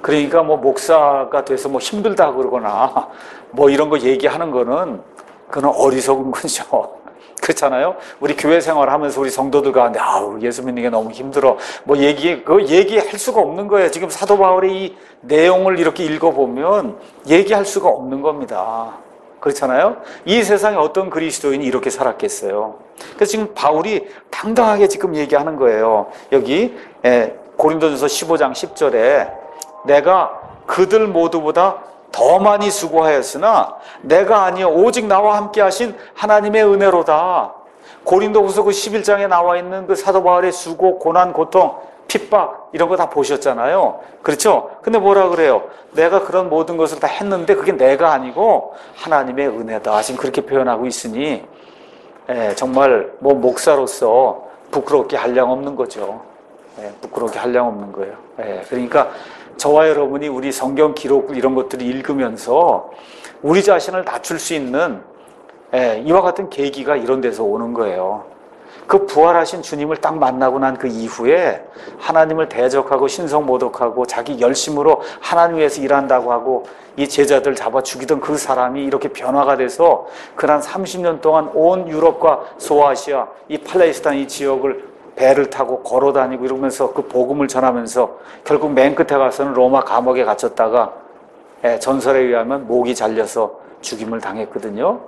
그러니까 뭐 목사가 돼서 뭐 힘들다 그러거나 뭐 이런 거 얘기하는 거는 그건 어리석은 거죠. 그렇잖아요. 우리 교회 생활하면서 우리 성도들 가운데 아우 예수 믿는 게 너무 힘들어 뭐 얘기 그 얘기할 수가 없는 거예요. 지금 사도 바울의 이 내용을 이렇게 읽어보면 얘기할 수가 없는 겁니다. 그렇잖아요. 이 세상에 어떤 그리스도인이 이렇게 살았겠어요. 그래서 지금 바울이 당당하게 지금 얘기하는 거예요. 여기 고린도전서 십오 장 십 절에 내가 그들 모두보다 더 많이 수고하였으나 내가 아니요 오직 나와 함께 하신 하나님의 은혜로다. 고린도후서 그 십일 장에 나와 있는 그 사도 바울의 수고, 고난, 고통, 핍박 이런 거 다 보셨잖아요. 그렇죠? 근데 뭐라 그래요? 내가 그런 모든 것을 다 했는데 그게 내가 아니고 하나님의 은혜다. 지금 그렇게 표현하고 있으니 예, 정말 뭐 목사로서 부끄럽게 한량 없는 거죠. 예, 부끄럽게 한량 없는 거예요. 예, 그러니까 저와 여러분이 우리 성경 기록 이런 것들을 읽으면서 우리 자신을 낮출 수 있는 예, 이와 같은 계기가 이런 데서 오는 거예요. 그 부활하신 주님을 딱 만나고 난 그 이후에 하나님을 대적하고 신성모독하고 자기 열심으로 하나님 위해서 일한다고 하고 이 제자들 잡아 죽이던 그 사람이 이렇게 변화가 돼서 그난 삼십 년 동안 온 유럽과 소아시아 이 팔레스타인 이 지역을 배를 타고 걸어 다니고 이러면서 그 복음을 전하면서 결국 맨 끝에 가서는 로마 감옥에 갇혔다가 전설에 의하면 목이 잘려서 죽임을 당했거든요.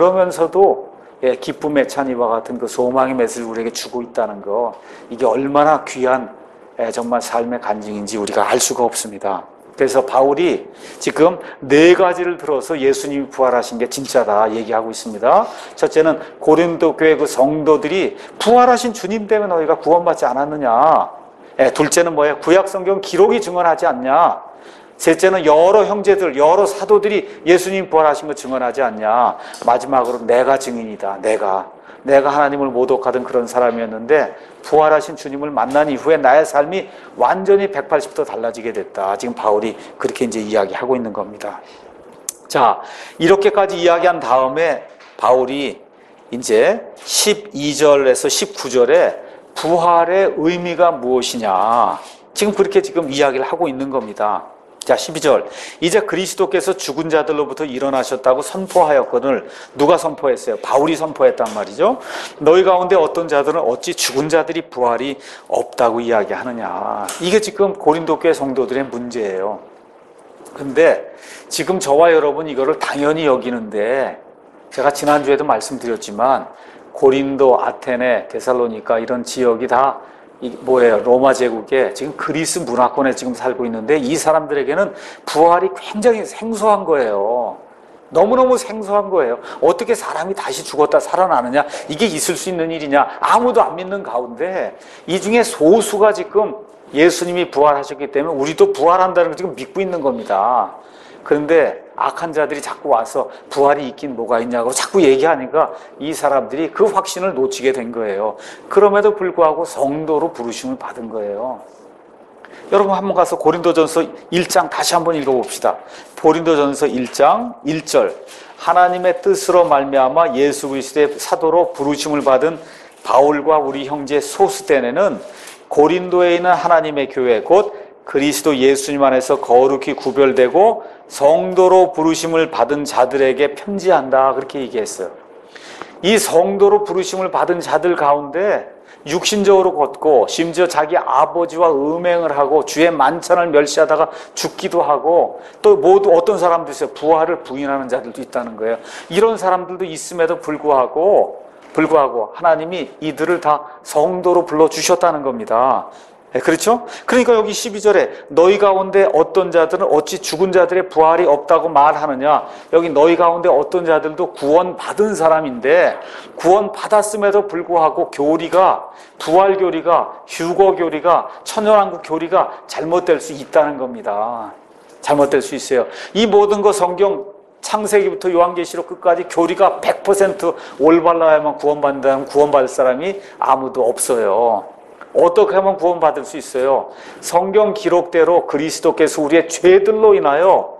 그러면서도 기쁨의 찬 이와 같은 그 소망의 메시지를 우리에게 주고 있다는 거, 이게 얼마나 귀한 정말 삶의 간증인지 우리가 알 수가 없습니다. 그래서 바울이 지금 네 가지를 들어서 예수님이 부활하신 게 진짜다 얘기하고 있습니다. 첫째는 고린도 교회 그 성도들이 부활하신 주님 때문에 너희가 구원받지 않았느냐. 둘째는 뭐예요? 구약 성경 기록이 증언하지 않냐. 셋째는 여러 형제들, 여러 사도들이 예수님 부활하신 거 증언하지 않냐. 마지막으로 내가 증인이다. 내가. 내가 하나님을 모독하던 그런 사람이었는데 부활하신 주님을 만난 이후에 나의 삶이 완전히 백팔십 도 달라지게 됐다. 지금 바울이 그렇게 이제 이야기하고 있는 겁니다. 자, 이렇게까지 이야기한 다음에 바울이 이제 십이 절에서 십구 절에 부활의 의미가 무엇이냐. 지금 그렇게 지금 이야기를 하고 있는 겁니다. 자, 십이 절. 이제 그리스도께서 죽은 자들로부터 일어나셨다고 선포하였거늘. 누가 선포했어요? 바울이 선포했단 말이죠. 너희 가운데 어떤 자들은 어찌 죽은 자들이 부활이 없다고 이야기하느냐. 이게 지금 고린도 교회 성도들의 문제예요. 근데 지금 저와 여러분 이거를 당연히 여기는데 제가 지난주에도 말씀드렸지만 고린도, 아테네, 데살로니가 이런 지역이 다 이 뭐예요? 로마 제국에 지금 그리스 문화권에 지금 살고 있는데 이 사람들에게는 부활이 굉장히 생소한 거예요. 너무너무 생소한 거예요. 어떻게 사람이 다시 죽었다 살아나느냐? 이게 있을 수 있는 일이냐? 아무도 안 믿는 가운데 이 중에 소수가 지금 예수님이 부활하셨기 때문에 우리도 부활한다는 걸 지금 믿고 있는 겁니다. 그런데 악한 자들이 자꾸 와서 부활이 있긴 뭐가 있냐고 자꾸 얘기하니까 이 사람들이 그 확신을 놓치게 된 거예요. 그럼에도 불구하고 성도로 부르심을 받은 거예요. 여러분 한번 가서 고린도전서 일 장 다시 한번 읽어봅시다. 고린도전서 일 장 일 절. 하나님의 뜻으로 말미암아 예수 그리스도의 사도로 부르심을 받은 바울과 우리 형제 소스데네는 고린도에 있는 하나님의 교회 곧 그리스도 예수님 안에서 거룩히 구별되고 성도로 부르심을 받은 자들에게 편지한다. 그렇게 얘기했어요. 이 성도로 부르심을 받은 자들 가운데 육신적으로 걷고 심지어 자기 아버지와 음행을 하고 주의 만찬을 멸시하다가 죽기도 하고 또 모두 어떤 사람도 있어요. 부활을 부인하는 자들도 있다는 거예요. 이런 사람들도 있음에도 불구하고 불구하고 하나님이 이들을 다 성도로 불러주셨다는 겁니다. 네, 그렇죠? 그러니까 여기 십이 절에 너희 가운데 어떤 자들은 어찌 죽은 자들의 부활이 없다고 말하느냐. 여기 너희 가운데 어떤 자들도 구원받은 사람인데 구원받았음에도 불구하고 교리가 부활 교리가 휴거 교리가 천연왕국 교리가 잘못될 수 있다는 겁니다. 잘못될 수 있어요. 이 모든 거 성경 창세기부터 요한계시록 끝까지 교리가 백 퍼센트 올바라야만 구원받는다면 구원받을 사람이 아무도 없어요. 어떻게 하면 구원받을 수 있어요? 성경 기록대로 그리스도께서 우리의 죄들로 인하여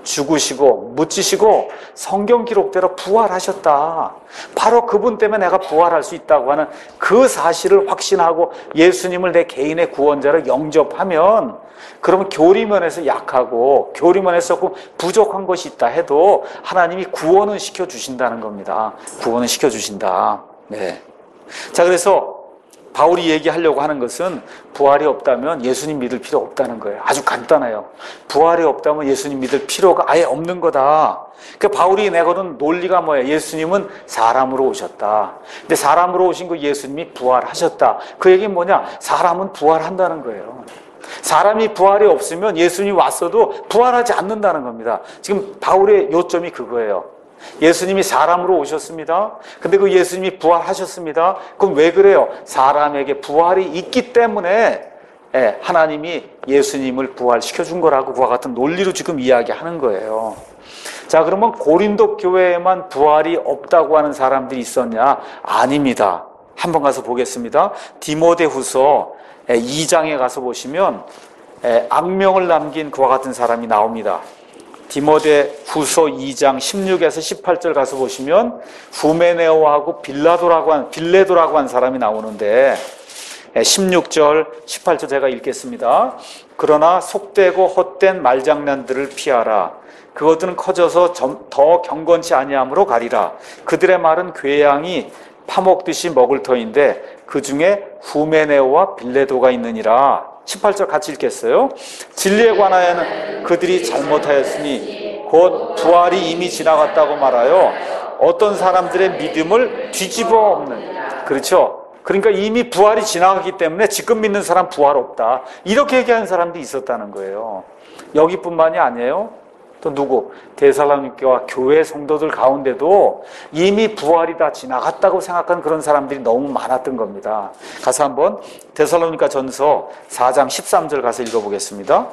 죽으시고 묻히시고 성경 기록대로 부활하셨다. 바로 그분 때문에 내가 부활할 수 있다고 하는 그 사실을 확신하고 예수님을 내 개인의 구원자로 영접하면 그러면 교리면에서 약하고 교리면에서 조금 부족한 것이 있다 해도 하나님이 구원은 시켜주신다는 겁니다. 구원은 시켜주신다. 네. 자, 그래서 바울이 얘기하려고 하는 것은 부활이 없다면 예수님 믿을 필요 없다는 거예요. 아주 간단해요. 부활이 없다면 예수님 믿을 필요가 아예 없는 거다. 그러니까 바울이 내거는 논리가 뭐예요? 예수님은 사람으로 오셨다. 근데 사람으로 오신 그 예수님이 부활하셨다. 그 얘기는 뭐냐? 사람은 부활한다는 거예요. 사람이 부활이 없으면 예수님이 왔어도 부활하지 않는다는 겁니다. 지금 바울의 요점이 그거예요. 예수님이 사람으로 오셨습니다. 근데 그 예수님이 부활하셨습니다. 그럼 왜 그래요? 사람에게 부활이 있기 때문에 하나님이 예수님을 부활시켜준 거라고 그와 같은 논리로 지금 이야기하는 거예요. 자, 그러면 고린도 교회에만 부활이 없다고 하는 사람들이 있었냐? 아닙니다. 한번 가서 보겠습니다. 디모데후서 이 장에 가서 보시면 악명을 남긴 그와 같은 사람이 나옵니다. 디모데후서 이 장 십육에서 십팔 절 가서 보시면 후메네오하고 빌라도라고 한 빌레도라고 한 사람이 나오는데 십육 절, 십팔 절 제가 읽겠습니다. 그러나 속되고 헛된 말장난들을 피하라. 그것들은 커져서 더 경건치 아니함으로 가리라. 그들의 말은 궤양이 파먹듯이 먹을 터인데 그 중에 후메네오와 빌레도가 있느니라. 십팔 절 같이 읽겠어요. 진리에 관하여는 그들이 잘못하였으니 곧 부활이 이미 지나갔다고 말하여 어떤 사람들의 믿음을 뒤집어 엎는. 그렇죠? 그러니까 이미 부활이 지나갔기 때문에 지금 믿는 사람 부활 없다. 이렇게 얘기하는 사람도 있었다는 거예요. 여기뿐만이 아니에요. 또 누구? 데살로니가와 교회 성도들 가운데도 이미 부활이 다 지나갔다고 생각하는 그런 사람들이 너무 많았던 겁니다. 가서 한번 데살로니가 전서 사 장 십삼 절 가서 읽어보겠습니다.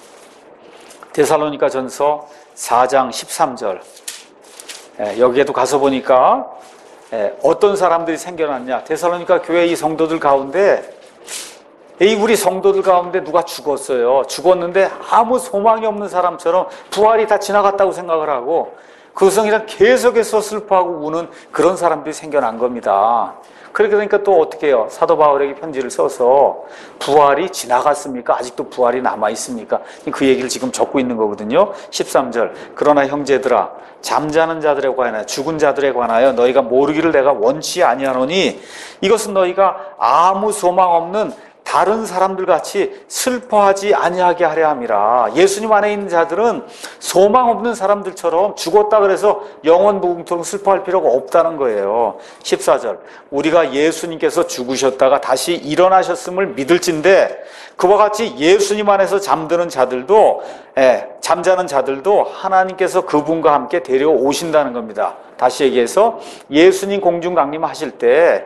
데살로니가 전서 사 장 십삼 절. 여기에도 가서 보니까 어떤 사람들이 생겨났냐. 데살로니가 교회 이 성도들 가운데 이 우리 성도들 가운데 누가 죽었어요. 죽었는데 아무 소망이 없는 사람처럼 부활이 다 지나갔다고 생각을 하고 그것을 그냥 계속해서 슬퍼하고 우는 그런 사람들이 생겨난 겁니다. 그러니까 또 어떻게 해요? 사도 바울에게 편지를 써서 부활이 지나갔습니까? 아직도 부활이 남아있습니까? 그 얘기를 지금 적고 있는 거거든요. 십삼 절. 그러나 형제들아 잠자는 자들에 관하여 죽은 자들에 관하여 너희가 모르기를 내가 원치 아니하노니 이것은 너희가 아무 소망 없는 다른 사람들 같이 슬퍼하지 아니하게 하려 함이라. 예수님 안에 있는 자들은 소망 없는 사람들처럼 죽었다 그래서 영원 무궁토록 슬퍼할 필요가 없다는 거예요. 십사 절. 우리가 예수님께서 죽으셨다가 다시 일어나셨음을 믿을진데 그와 같이 예수님 안에서 잠드는 자들도 예, 잠자는 자들도 하나님께서 그분과 함께 데려오신다는 겁니다. 다시 얘기해서 예수님 공중 강림하실 때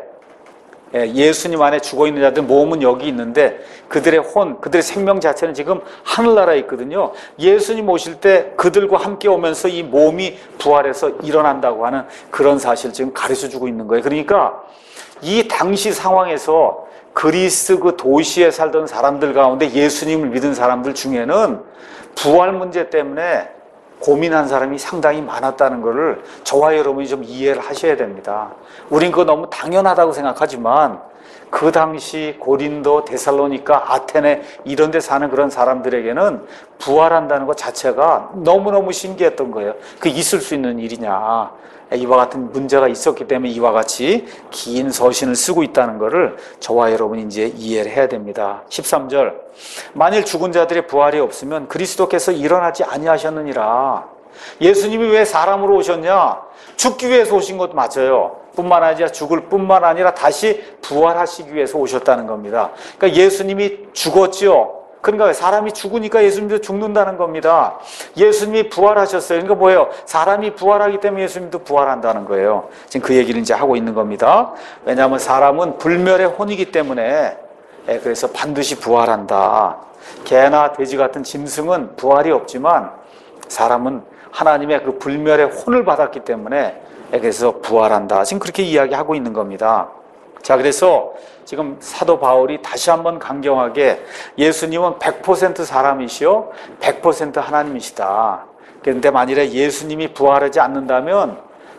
예수님 안에 죽어있는 자들 몸은 여기 있는데 그들의 혼, 그들의 생명 자체는 지금 하늘나라에 있거든요. 예수님 오실 때 그들과 함께 오면서 이 몸이 부활해서 일어난다고 하는 그런 사실을 지금 가르쳐주고 있는 거예요. 그러니까 이 당시 상황에서 그리스 그 도시에 살던 사람들 가운데 예수님을 믿은 사람들 중에는 부활 문제 때문에 고민한 사람이 상당히 많았다는 것을 저와 여러분이 좀 이해를 하셔야 됩니다. 우린 그거 너무 당연하다고 생각하지만 그 당시 고린도, 데살로니가, 아테네 이런 데 사는 그런 사람들에게는 부활한다는 것 자체가 너무너무 신기했던 거예요. 그게 있을 수 있는 일이냐. 이와 같은 문제가 있었기 때문에 이와 같이 긴 서신을 쓰고 있다는 것을 저와 여러분이 이제 이해를 해야 됩니다. 십삼 절. 만일 죽은 자들의 부활이 없으면 그리스도께서 일어나지 아니하셨느니라. 예수님이 왜 사람으로 오셨냐? 죽기 위해서 오신 것도 맞아요. 뿐만 아니라 죽을 뿐만 아니라 다시 부활하시기 위해서 오셨다는 겁니다. 그러니까 예수님이 죽었지요. 그러니까 사람이 죽으니까 예수님도 죽는다는 겁니다. 예수님이 부활하셨어요. 그러니까 뭐예요? 사람이 부활하기 때문에 예수님도 부활한다는 거예요. 지금 그 얘기를 이제 하고 있는 겁니다. 왜냐하면 사람은 불멸의 혼이기 때문에 그래서 반드시 부활한다. 개나 돼지 같은 짐승은 부활이 없지만 사람은 하나님의 그 불멸의 혼을 받았기 때문에 그래서 부활한다. 지금 그렇게 이야기하고 있는 겁니다. 자, 그래서 지금 사도 바울이 다시 한번 강경하게 예수님은 백 퍼센트 사람이시요 백 퍼센트 하나님이시다. 그런데 만일에 예수님이 부활하지 않는다면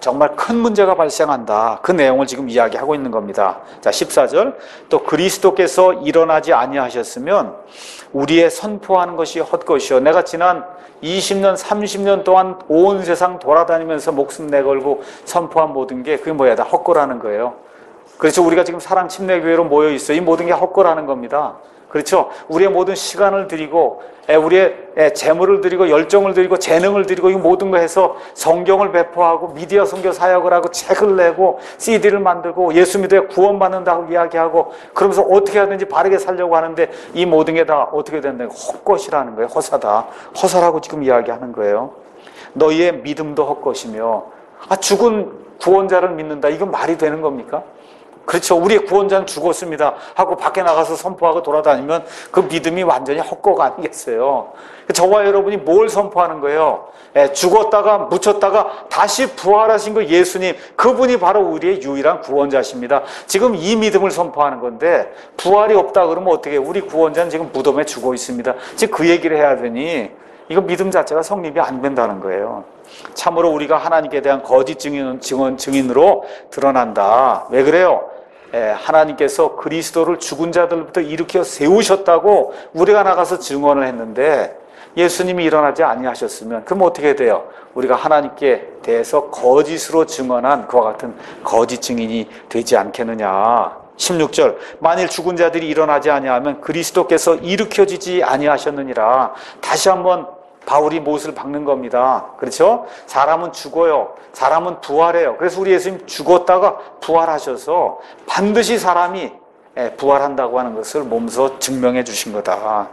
정말 큰 문제가 발생한다. 그 내용을 지금 이야기하고 있는 겁니다. 자, 십사 절. 또 그리스도께서 일어나지 아니하셨으면 우리의 선포하는 것이 헛것이요. 내가 지난 이십 년, 삼십 년 동안 온 세상 돌아다니면서 목숨 내걸고 선포한 모든 게 그게 뭐야? 다 헛거라는 거예요. 그렇죠. 우리가 지금 사랑 침례교회로 모여 있어요. 이 모든 게 헛거라는 겁니다. 그렇죠. 우리의 모든 시간을 드리고 우리의 재물을 드리고 열정을 드리고 재능을 드리고 이 모든 거 해서 성경을 배포하고 미디어 선교 사역을 하고 책을 내고 씨디를 만들고 예수 믿어야 구원받는다고 이야기하고 그러면서 어떻게 하든지 바르게 살려고 하는데 이 모든 게 다 어떻게 된다는 거예요? 헛것이라는 거예요. 허사다. 허사라고 지금 이야기하는 거예요. 너희의 믿음도 헛것이며 아 죽은 구원자를 믿는다. 이건 말이 되는 겁니까? 그렇죠. 우리의 구원자는 죽었습니다 하고 밖에 나가서 선포하고 돌아다니면 그 믿음이 완전히 헛거가 아니겠어요. 저와 여러분이 뭘 선포하는 거예요? 예, 죽었다가 묻혔다가 다시 부활하신 그 예수님, 그분이 바로 우리의 유일한 구원자십니다. 지금 이 믿음을 선포하는 건데 부활이 없다 그러면 어떻게 해요? 우리 구원자는 지금 무덤에 죽어 있습니다. 지금 그 얘기를 해야 되니 이거 믿음 자체가 성립이 안 된다는 거예요. 참으로 우리가 하나님께 대한 거짓 증인, 증언, 증인으로 드러난다. 왜 그래요? 예, 하나님께서 그리스도를 죽은 자들부터 일으켜 세우셨다고 우리가 나가서 증언을 했는데 예수님이 일어나지 아니하셨으면 그럼 어떻게 돼요? 우리가 하나님께 대해서 거짓으로 증언한 그와 같은 거짓 증인이 되지 않겠느냐. 십육 절. 만일 죽은 자들이 일어나지 아니하면 그리스도께서 일으켜지지 아니하셨느니라. 다시 한번 바울이 못을 박는 겁니다. 그렇죠? 사람은 죽어요. 사람은 부활해요. 그래서 우리 예수님 죽었다가 부활하셔서 반드시 사람이 부활한다고 하는 것을 몸소 증명해 주신 거다.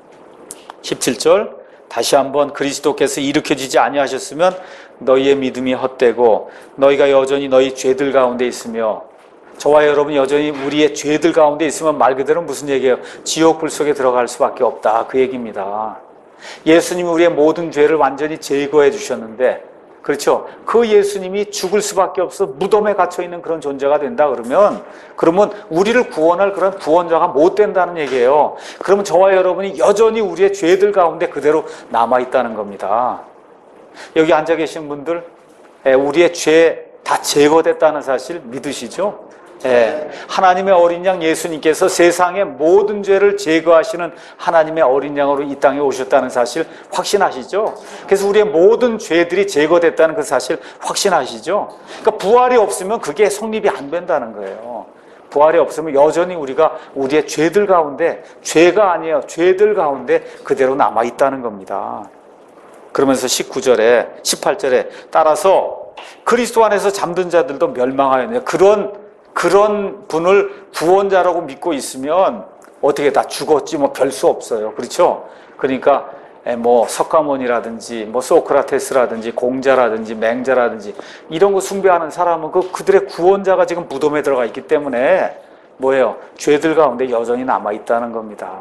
십칠 절. 다시 한번 그리스도께서 일으켜지지 아니하셨으면 너희의 믿음이 헛되고 너희가 여전히 너희 죄들 가운데 있으며 저와 여러분 여전히 우리의 죄들 가운데 있으면 말 그대로 무슨 얘기예요? 지옥 불 속에 들어갈 수밖에 없다. 그 얘기입니다. 예수님이 우리의 모든 죄를 완전히 제거해 주셨는데 그렇죠? 그 예수님이 죽을 수밖에 없어 무덤에 갇혀있는 그런 존재가 된다 그러면 그러면 우리를 구원할 그런 구원자가 못 된다는 얘기예요. 그러면 저와 여러분이 여전히 우리의 죄들 가운데 그대로 남아있다는 겁니다. 여기 앉아 계신 분들 우리의 죄 다 제거됐다는 사실 믿으시죠? 예, 하나님의 어린 양 예수님께서 세상의 모든 죄를 제거하시는 하나님의 어린 양으로 이 땅에 오셨다는 사실 확신하시죠? 그래서 우리의 모든 죄들이 제거됐다는 그 사실 확신하시죠? 그러니까 부활이 없으면 그게 성립이 안 된다는 거예요. 부활이 없으면 여전히 우리가 우리의 죄들 가운데 죄가 아니에요. 죄들 가운데 그대로 남아있다는 겁니다. 그러면서 십구 절에 십팔 절에 따라서 그리스도 안에서 잠든 자들도 멸망하였네요. 그런 그런 분을 구원자라고 믿고 있으면 어떻게 다 죽었지 뭐 별 수 없어요. 그렇죠? 그러니까 뭐 석가모니라든지 뭐 소크라테스라든지 공자라든지 맹자라든지 이런 거 숭배하는 사람은 그 그들의 구원자가 지금 무덤에 들어가 있기 때문에 뭐예요? 죄들 가운데 여전히 남아 있다는 겁니다.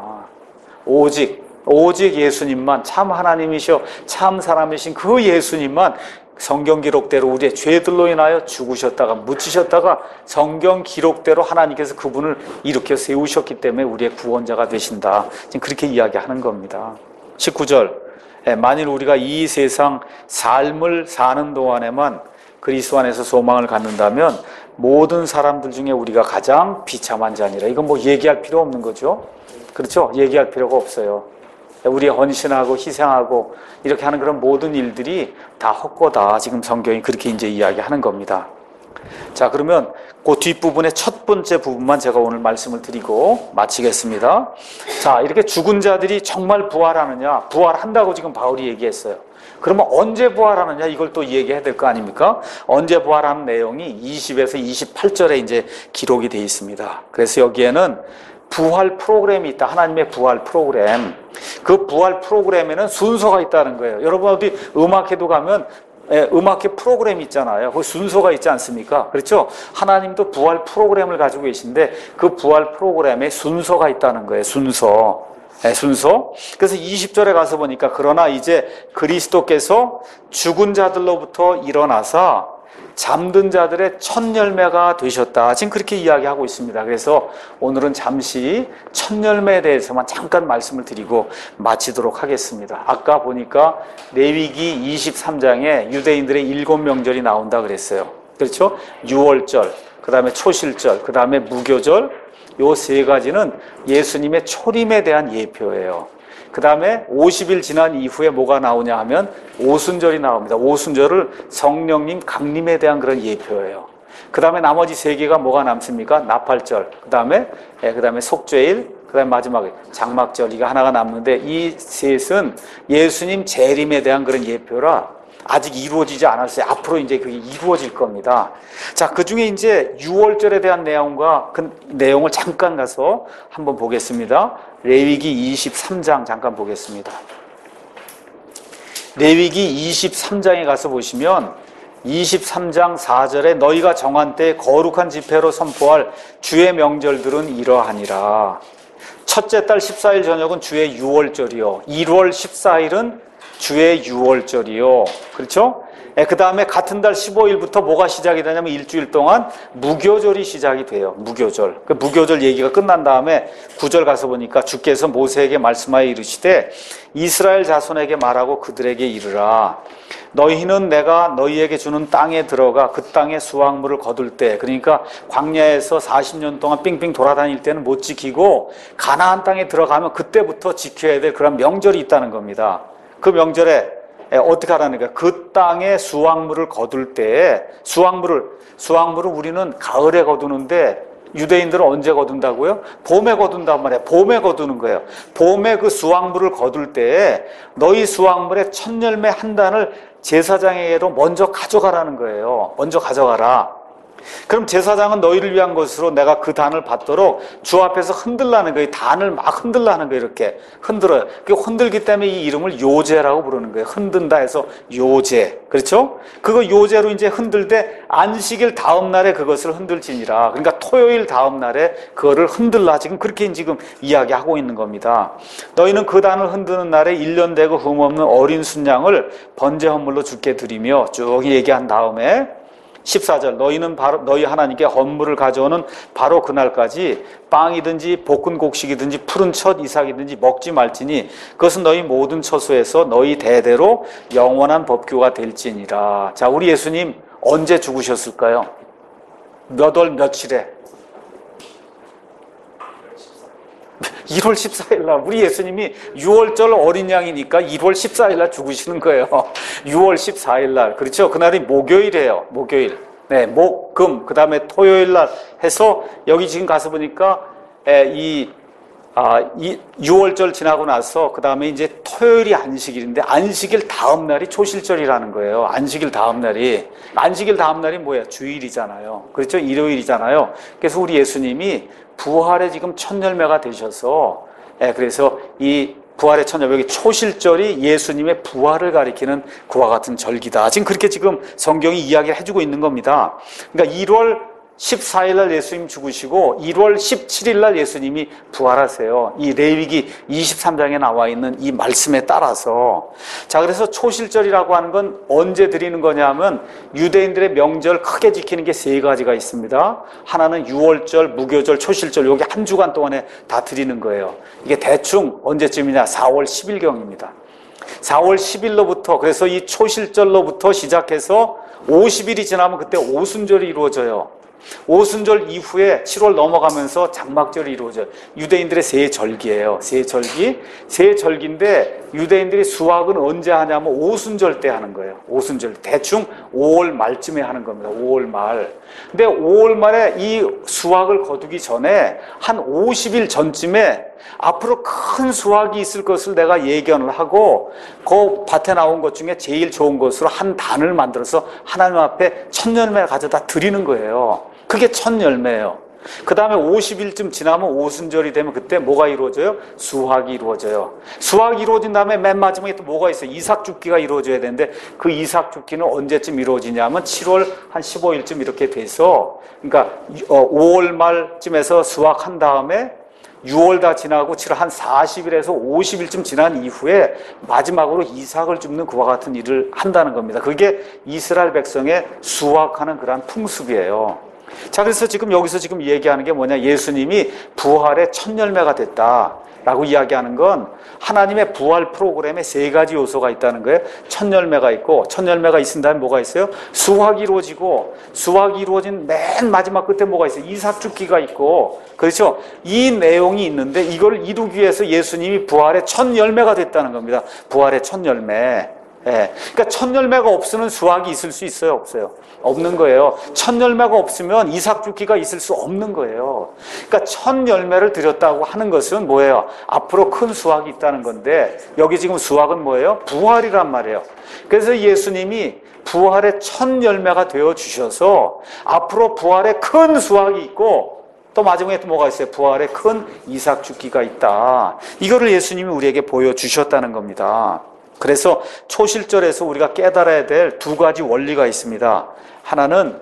오직 오직 예수님만 참 하나님이셔 참 사람이신 그 예수님만 성경 기록대로 우리의 죄들로 인하여 죽으셨다가 묻히셨다가 성경 기록대로 하나님께서 그분을 일으켜 세우셨기 때문에 우리의 구원자가 되신다. 지금 그렇게 이야기하는 겁니다. 십구 절. 만일 우리가 이 세상 삶을 사는 동안에만 그리스도 안에서 소망을 갖는다면 모든 사람들 중에 우리가 가장 비참한 자니라. 이건 뭐 얘기할 필요 없는 거죠. 그렇죠? 얘기할 필요가 없어요. 우리 헌신하고 희생하고 이렇게 하는 그런 모든 일들이 다 헛거다. 지금 성경이 그렇게 이제 이야기하는 겁니다. 자, 그러면 그 뒷부분의 첫 번째 부분만 제가 오늘 말씀을 드리고 마치겠습니다. 자, 이렇게 죽은 자들이 정말 부활하느냐? 부활한다고 지금 바울이 얘기했어요. 그러면 언제 부활하느냐? 이걸 또 얘기해야 될 거 아닙니까? 언제 부활하는 내용이 이십에서 이십팔 절에 이제 기록이 되어 있습니다. 그래서 여기에는 부활 프로그램이 있다. 하나님의 부활 프로그램. 그 부활 프로그램에는 순서가 있다는 거예요. 여러분 어디 음악회도 가면 음악회 프로그램이 있잖아요. 그 순서가 있지 않습니까? 그렇죠? 하나님도 부활 프로그램을 가지고 계신데 그 부활 프로그램에 순서가 있다는 거예요. 순서. 네, 순서. 그래서 이십 절에 가서 보니까 그러나 이제 그리스도께서 죽은 자들로부터 일어나사 잠든 자들의 첫 열매가 되셨다. 지금 그렇게 이야기하고 있습니다. 그래서 오늘은 잠시 첫 열매에 대해서만 잠깐 말씀을 드리고 마치도록 하겠습니다. 아까 보니까 레위기 이십삼 장에 유대인들의 일곱 명절이 나온다 그랬어요. 그렇죠? 유월절, 그 다음에 초실절, 그 다음에 무교절, 요 세 가지는 예수님의 초림에 대한 예표예요. 그 다음에 오십 일 지난 이후에 뭐가 나오냐 하면 오순절이 나옵니다. 오순절을 성령님 강림에 대한 그런 예표예요. 그 다음에 나머지 세 개가 뭐가 남습니까? 나팔절, 그 다음에 예, 그 다음에 속죄일, 그 다음에 마지막에 장막절, 이거 하나가 남는데 이 셋은 예수님 재림에 대한 그런 예표라 아직 이루어지지 않았어요. 앞으로 이제 그게 이루어질 겁니다. 자, 그 중에 이제 유월절에 대한 내용과 그 내용을 잠깐 가서 한번 보겠습니다. 레위기 이십삼 장 잠깐 보겠습니다. 레위기 이십삼 장에 가서 보시면 이십삼 장 사 절에 너희가 정한 때에 거룩한 집회로 선포할 주의 명절들은 이러하니라. 첫째 달 십사 일 저녁은 주의 유월절이요. 일월 십사 일은 주의 유월절이요. 그렇죠? 예, 그 다음에 같은 달 십오 일부터 뭐가 시작이 되냐면 일주일 동안 무교절이 시작이 돼요. 무교절. 그 무교절 얘기가 끝난 다음에 구 절 가서 보니까 주께서 모세에게 말씀하여 이르시되 이스라엘 자손에게 말하고 그들에게 이르라. 너희는 내가 너희에게 주는 땅에 들어가 그 땅의 수확물을 거둘 때, 그러니까 광야에서 사십 년 동안 삥삥 돌아다닐 때는 못 지키고 가나안 땅에 들어가면 그때부터 지켜야 될 그런 명절이 있다는 겁니다. 그 명절에 어떻게 하라는 거야? 그 땅의 수확물을 거둘 때에 수확물을 수확물을 우리는 가을에 거두는데 유대인들은 언제 거둔다고요? 봄에 거둔단 말이에요. 봄에 거두는 거예요. 봄에 그 수확물을 거둘 때에 너희 수확물의 첫 열매 한 단을 제사장에게로 먼저 가져가라는 거예요. 먼저 가져가라. 그럼 제사장은 너희를 위한 것으로 내가 그 단을 받도록 주 앞에서 흔들라는 거예요. 단을 막 흔들라는 거예요. 이렇게 흔들어요. 그 흔들기 때문에 이 이름을 요제라고 부르는 거예요. 흔든다 해서 요제. 그렇죠? 그거 요제로 이제 흔들되 안식일 다음 날에 그것을 흔들지니라. 그러니까 토요일 다음 날에 그거를 흔들라. 지금 그렇게 지금 이야기하고 있는 겁니다. 너희는 그 단을 흔드는 날에 일 년 되고 흠없는 어린 순양을 번제 헌물로 주께 드리며 쭉 얘기한 다음에 십사 절 너희는 바로 너희 하나님께 헌물을 가져오는 바로 그날까지 빵이든지 볶은 곡식이든지 푸른 첫 이삭이든지 먹지 말지니 그것은 너희 모든 처소에서 너희 대대로 영원한 법규가 될지니라. 자, 우리 예수님 언제 죽으셨을까요? 몇 월 며칠에? 일월 십사 일 날. 우리 예수님이 유월절 어린 양이니까 일월 십사 일 날 죽으시는 거예요. 유월 십사 일 날. 그렇죠? 그날이 목요일이에요. 목요일. 네, 목, 금, 그 다음에 토요일 날 해서 여기 지금 가서 보니까 에, 이, 아, 이 유월절 지나고 나서 그 다음에 이제 토요일이 안식일인데 안식일 다음 날이 초실절이라는 거예요. 안식일 다음 날이. 안식일 다음 날이 뭐예요? 주일이잖아요. 그렇죠? 일요일이잖아요. 그래서 우리 예수님이 부활의 지금 첫 열매가 되셔서, 예, 그래서 이 부활의 첫 열매, 초실절이 예수님의 부활을 가리키는 그와 같은 절기다. 지금 그렇게 지금 성경이 이야기를 해주고 있는 겁니다. 그러니까 일월 십사 일 날 예수님 죽으시고 일월 십칠 일 날 예수님이 부활하세요. 이 레위기 이십삼 장에 나와 있는 이 말씀에 따라서. 자, 그래서 초실절이라고 하는 건 언제 드리는 거냐 하면 유대인들의 명절 크게 지키는 게 세 가지가 있습니다. 하나는 유월절, 무교절, 초실절, 여기 한 주간 동안에 다 드리는 거예요. 이게 대충 언제쯤이냐? 사월 십일경입니다. 사월 십일로부터, 그래서 이 초실절로부터 시작해서 오십 일이 지나면 그때 오순절이 이루어져요. 오순절 이후에 칠월 넘어가면서 장막절이 이루어져요. 유대인들의 세 절기예요. 세 절기. 세 절기인데 유대인들이 수확은 언제 하냐면 오순절 때 하는 거예요. 오순절. 대충 오월 말쯤에 하는 겁니다. 오월 말. 근데 오월 말에 이 수확을 거두기 전에 한 오십 일 전쯤에 앞으로 큰 수확이 있을 것을 내가 예견을 하고 그 밭에 나온 것 중에 제일 좋은 것으로 한 단을 만들어서 하나님 앞에 첫 열매를 가져다 드리는 거예요. 그게 첫 열매예요. 그 다음에 오십 일쯤 지나면 오순절이 되면 그때 뭐가 이루어져요? 수확이 이루어져요. 수확이 이루어진 다음에 맨 마지막에 또 뭐가 있어요? 이삭 줍기가 이루어져야 되는데 그 이삭 줍기는 언제쯤 이루어지냐면 칠월 한 십오 일쯤 이렇게 돼서, 그러니까 오월 말쯤에서 수확한 다음에 유월 다 지나고 한 사십 일에서 오십 일쯤 지난 이후에 마지막으로 이삭을 줍는 그와 같은 일을 한다는 겁니다. 그게 이스라엘 백성의 수확하는 그러한 풍습이에요. 자, 그래서 지금 여기서 지금 얘기하는 게 뭐냐, 예수님이 부활의 첫 열매가 됐다 라고 이야기하는 건 하나님의 부활 프로그램에 세 가지 요소가 있다는 거예요. 첫 열매가 있고, 첫 열매가 있은 다음에 뭐가 있어요? 수확이 이루어지고, 수확이 이루어진 맨 마지막 끝에 뭐가 있어요? 이삭 죽기가 있고, 그렇죠? 이 내용이 있는데 이걸 이루기 위해서 예수님이 부활의 첫 열매가 됐다는 겁니다. 부활의 첫 열매. 예. 그러니까 첫 열매가 없으면 수확이 있을 수 있어요? 없어요? 없는 거예요. 첫 열매가 없으면 이삭 죽기가 있을 수 없는 거예요. 그러니까 첫 열매를 드렸다고 하는 것은 뭐예요? 앞으로 큰 수확이 있다는 건데, 여기 지금 수확은 뭐예요? 부활이란 말이에요. 그래서 예수님이 부활의 첫 열매가 되어 주셔서 앞으로 부활의 큰 수확이 있고, 또 마지막에 또 뭐가 있어요? 부활의 큰 이삭 죽기가 있다. 이거를 예수님이 우리에게 보여주셨다는 겁니다. 그래서 초실절에서 우리가 깨달아야 될 두 가지 원리가 있습니다. 하나는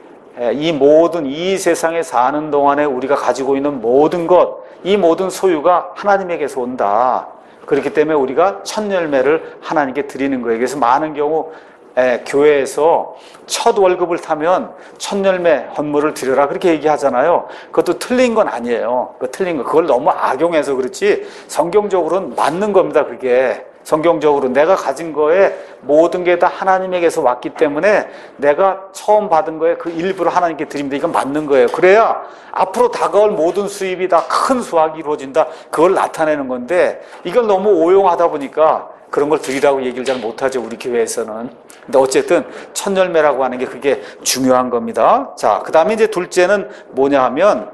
이 모든, 이 세상에 사는 동안에 우리가 가지고 있는 모든 것, 이 모든 소유가 하나님에게서 온다. 그렇기 때문에 우리가 첫 열매를 하나님께 드리는 거예요. 그래서 많은 경우 에, 교회에서 첫 월급을 타면 첫 열매 헌물을 드려라 그렇게 얘기하잖아요. 그것도 틀린 건 아니에요. 그 틀린 거, 그걸 너무 악용해서 그렇지 성경적으로는 맞는 겁니다. 그게 성경적으로 내가 가진 거에 모든 게 다 하나님에게서 왔기 때문에 내가 처음 받은 거에 그 일부를 하나님께 드립니다. 이건 맞는 거예요. 그래야 앞으로 다가올 모든 수입이 다 큰 수확이 이루어진다, 그걸 나타내는 건데, 이걸 너무 오용하다 보니까 그런 걸 드리라고 얘기를 잘 못하죠, 우리 교회에서는. 근데 어쨌든 첫 열매라고 하는 게 그게 중요한 겁니다. 자, 그 다음에 이제 둘째는 뭐냐 하면,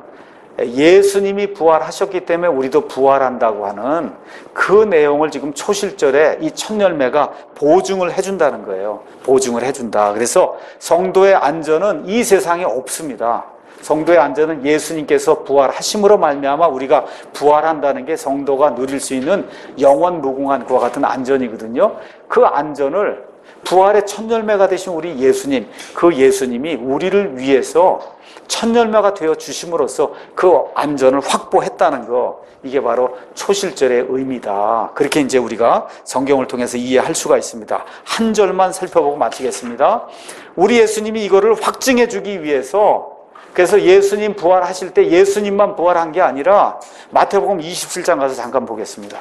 예수님이 부활하셨기 때문에 우리도 부활한다고 하는 그 내용을 지금 초실절에 이 첫 열매가 보증을 해준다는 거예요. 보증을 해준다. 그래서 성도의 안전은 이 세상에 없습니다. 성도의 안전은 예수님께서 부활하심으로 말미암아 우리가 부활한다는 게 성도가 누릴 수 있는 영원 무궁한 그와 같은 안전이거든요. 그 안전을 부활의 첫 열매가 되신 우리 예수님, 그 예수님이 우리를 위해서 첫 열매가 되어 주심으로써 그 안전을 확보했다는 거, 이게 바로 초실절의 의미다. 그렇게 이제 우리가 성경을 통해서 이해할 수가 있습니다. 한 절만 살펴보고 마치겠습니다. 우리 예수님이 이거를 확증해 주기 위해서, 그래서 예수님 부활하실 때 예수님만 부활한 게 아니라 마태복음 이십칠 장 가서 잠깐 보겠습니다.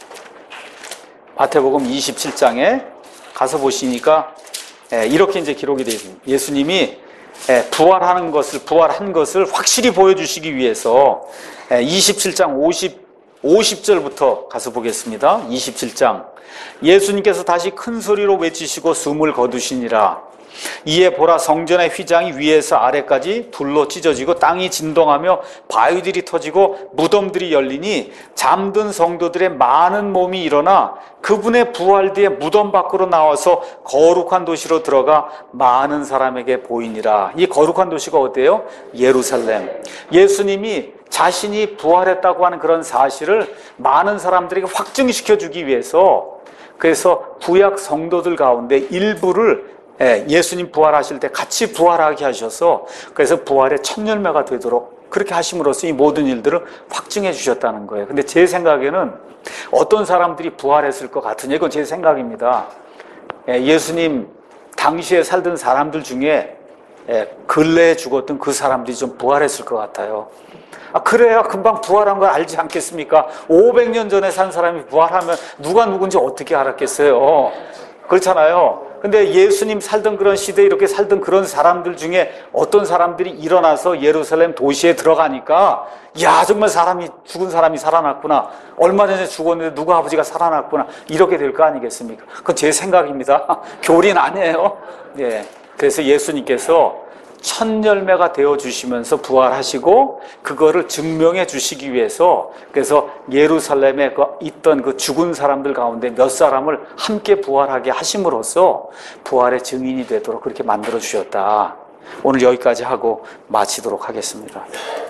마태복음 이십칠 장에 가서 보시니까 이렇게 이제 기록이 되어 있습니다. 예수님이 부활하는 것을, 부활한 것을 확실히 보여주시기 위해서 이십칠 장 오십 절부터 가서 보겠습니다. 이십칠 장. 예수님께서 다시 큰 소리로 외치시고 숨을 거두시니라. 이에 보라, 성전의 휘장이 위에서 아래까지 불로 찢어지고 땅이 진동하며 바위들이 터지고 무덤들이 열리니 잠든 성도들의 많은 몸이 일어나 그분의 부활 뒤에 무덤 밖으로 나와서 거룩한 도시로 들어가 많은 사람에게 보이니라. 이 거룩한 도시가 어때요? 예루살렘. 예수님이 자신이 부활했다고 하는 그런 사실을 많은 사람들에게 확증시켜 주기 위해서, 그래서 구약 성도들 가운데 일부를 예수님 부활하실 때 같이 부활하게 하셔서, 그래서 부활의 첫 열매가 되도록 그렇게 하심으로써 이 모든 일들을 확증해 주셨다는 거예요. 근데 제 생각에는 어떤 사람들이 부활했을 것 같으냐, 이건 제 생각입니다. 예수님 당시에 살던 사람들 중에 근래에 죽었던 그 사람들이 좀 부활했을 것 같아요. 아, 그래야 금방 부활한 걸 알지 않겠습니까? 오백 년 전에 산 사람이 부활하면 누가 누군지 어떻게 알았겠어요? 그렇잖아요. 근데 예수님 살던 그런 시대에 이렇게 살던 그런 사람들 중에 어떤 사람들이 일어나서 예루살렘 도시에 들어가니까, 야, 정말 사람이, 죽은 사람이 살아났구나. 얼마 전에 죽었는데 누구 아버지가 살아났구나. 이렇게 될 거 아니겠습니까? 그건 제 생각입니다. 교리는 아니에요. 예. 그래서 예수님께서 첫 열매가 되어 주시면서 부활하시고 그거를 증명해 주시기 위해서, 그래서 예루살렘에 있던 그 죽은 사람들 가운데 몇 사람을 함께 부활하게 하심으로써 부활의 증인이 되도록 그렇게 만들어 주셨다. 오늘 여기까지 하고 마치도록 하겠습니다.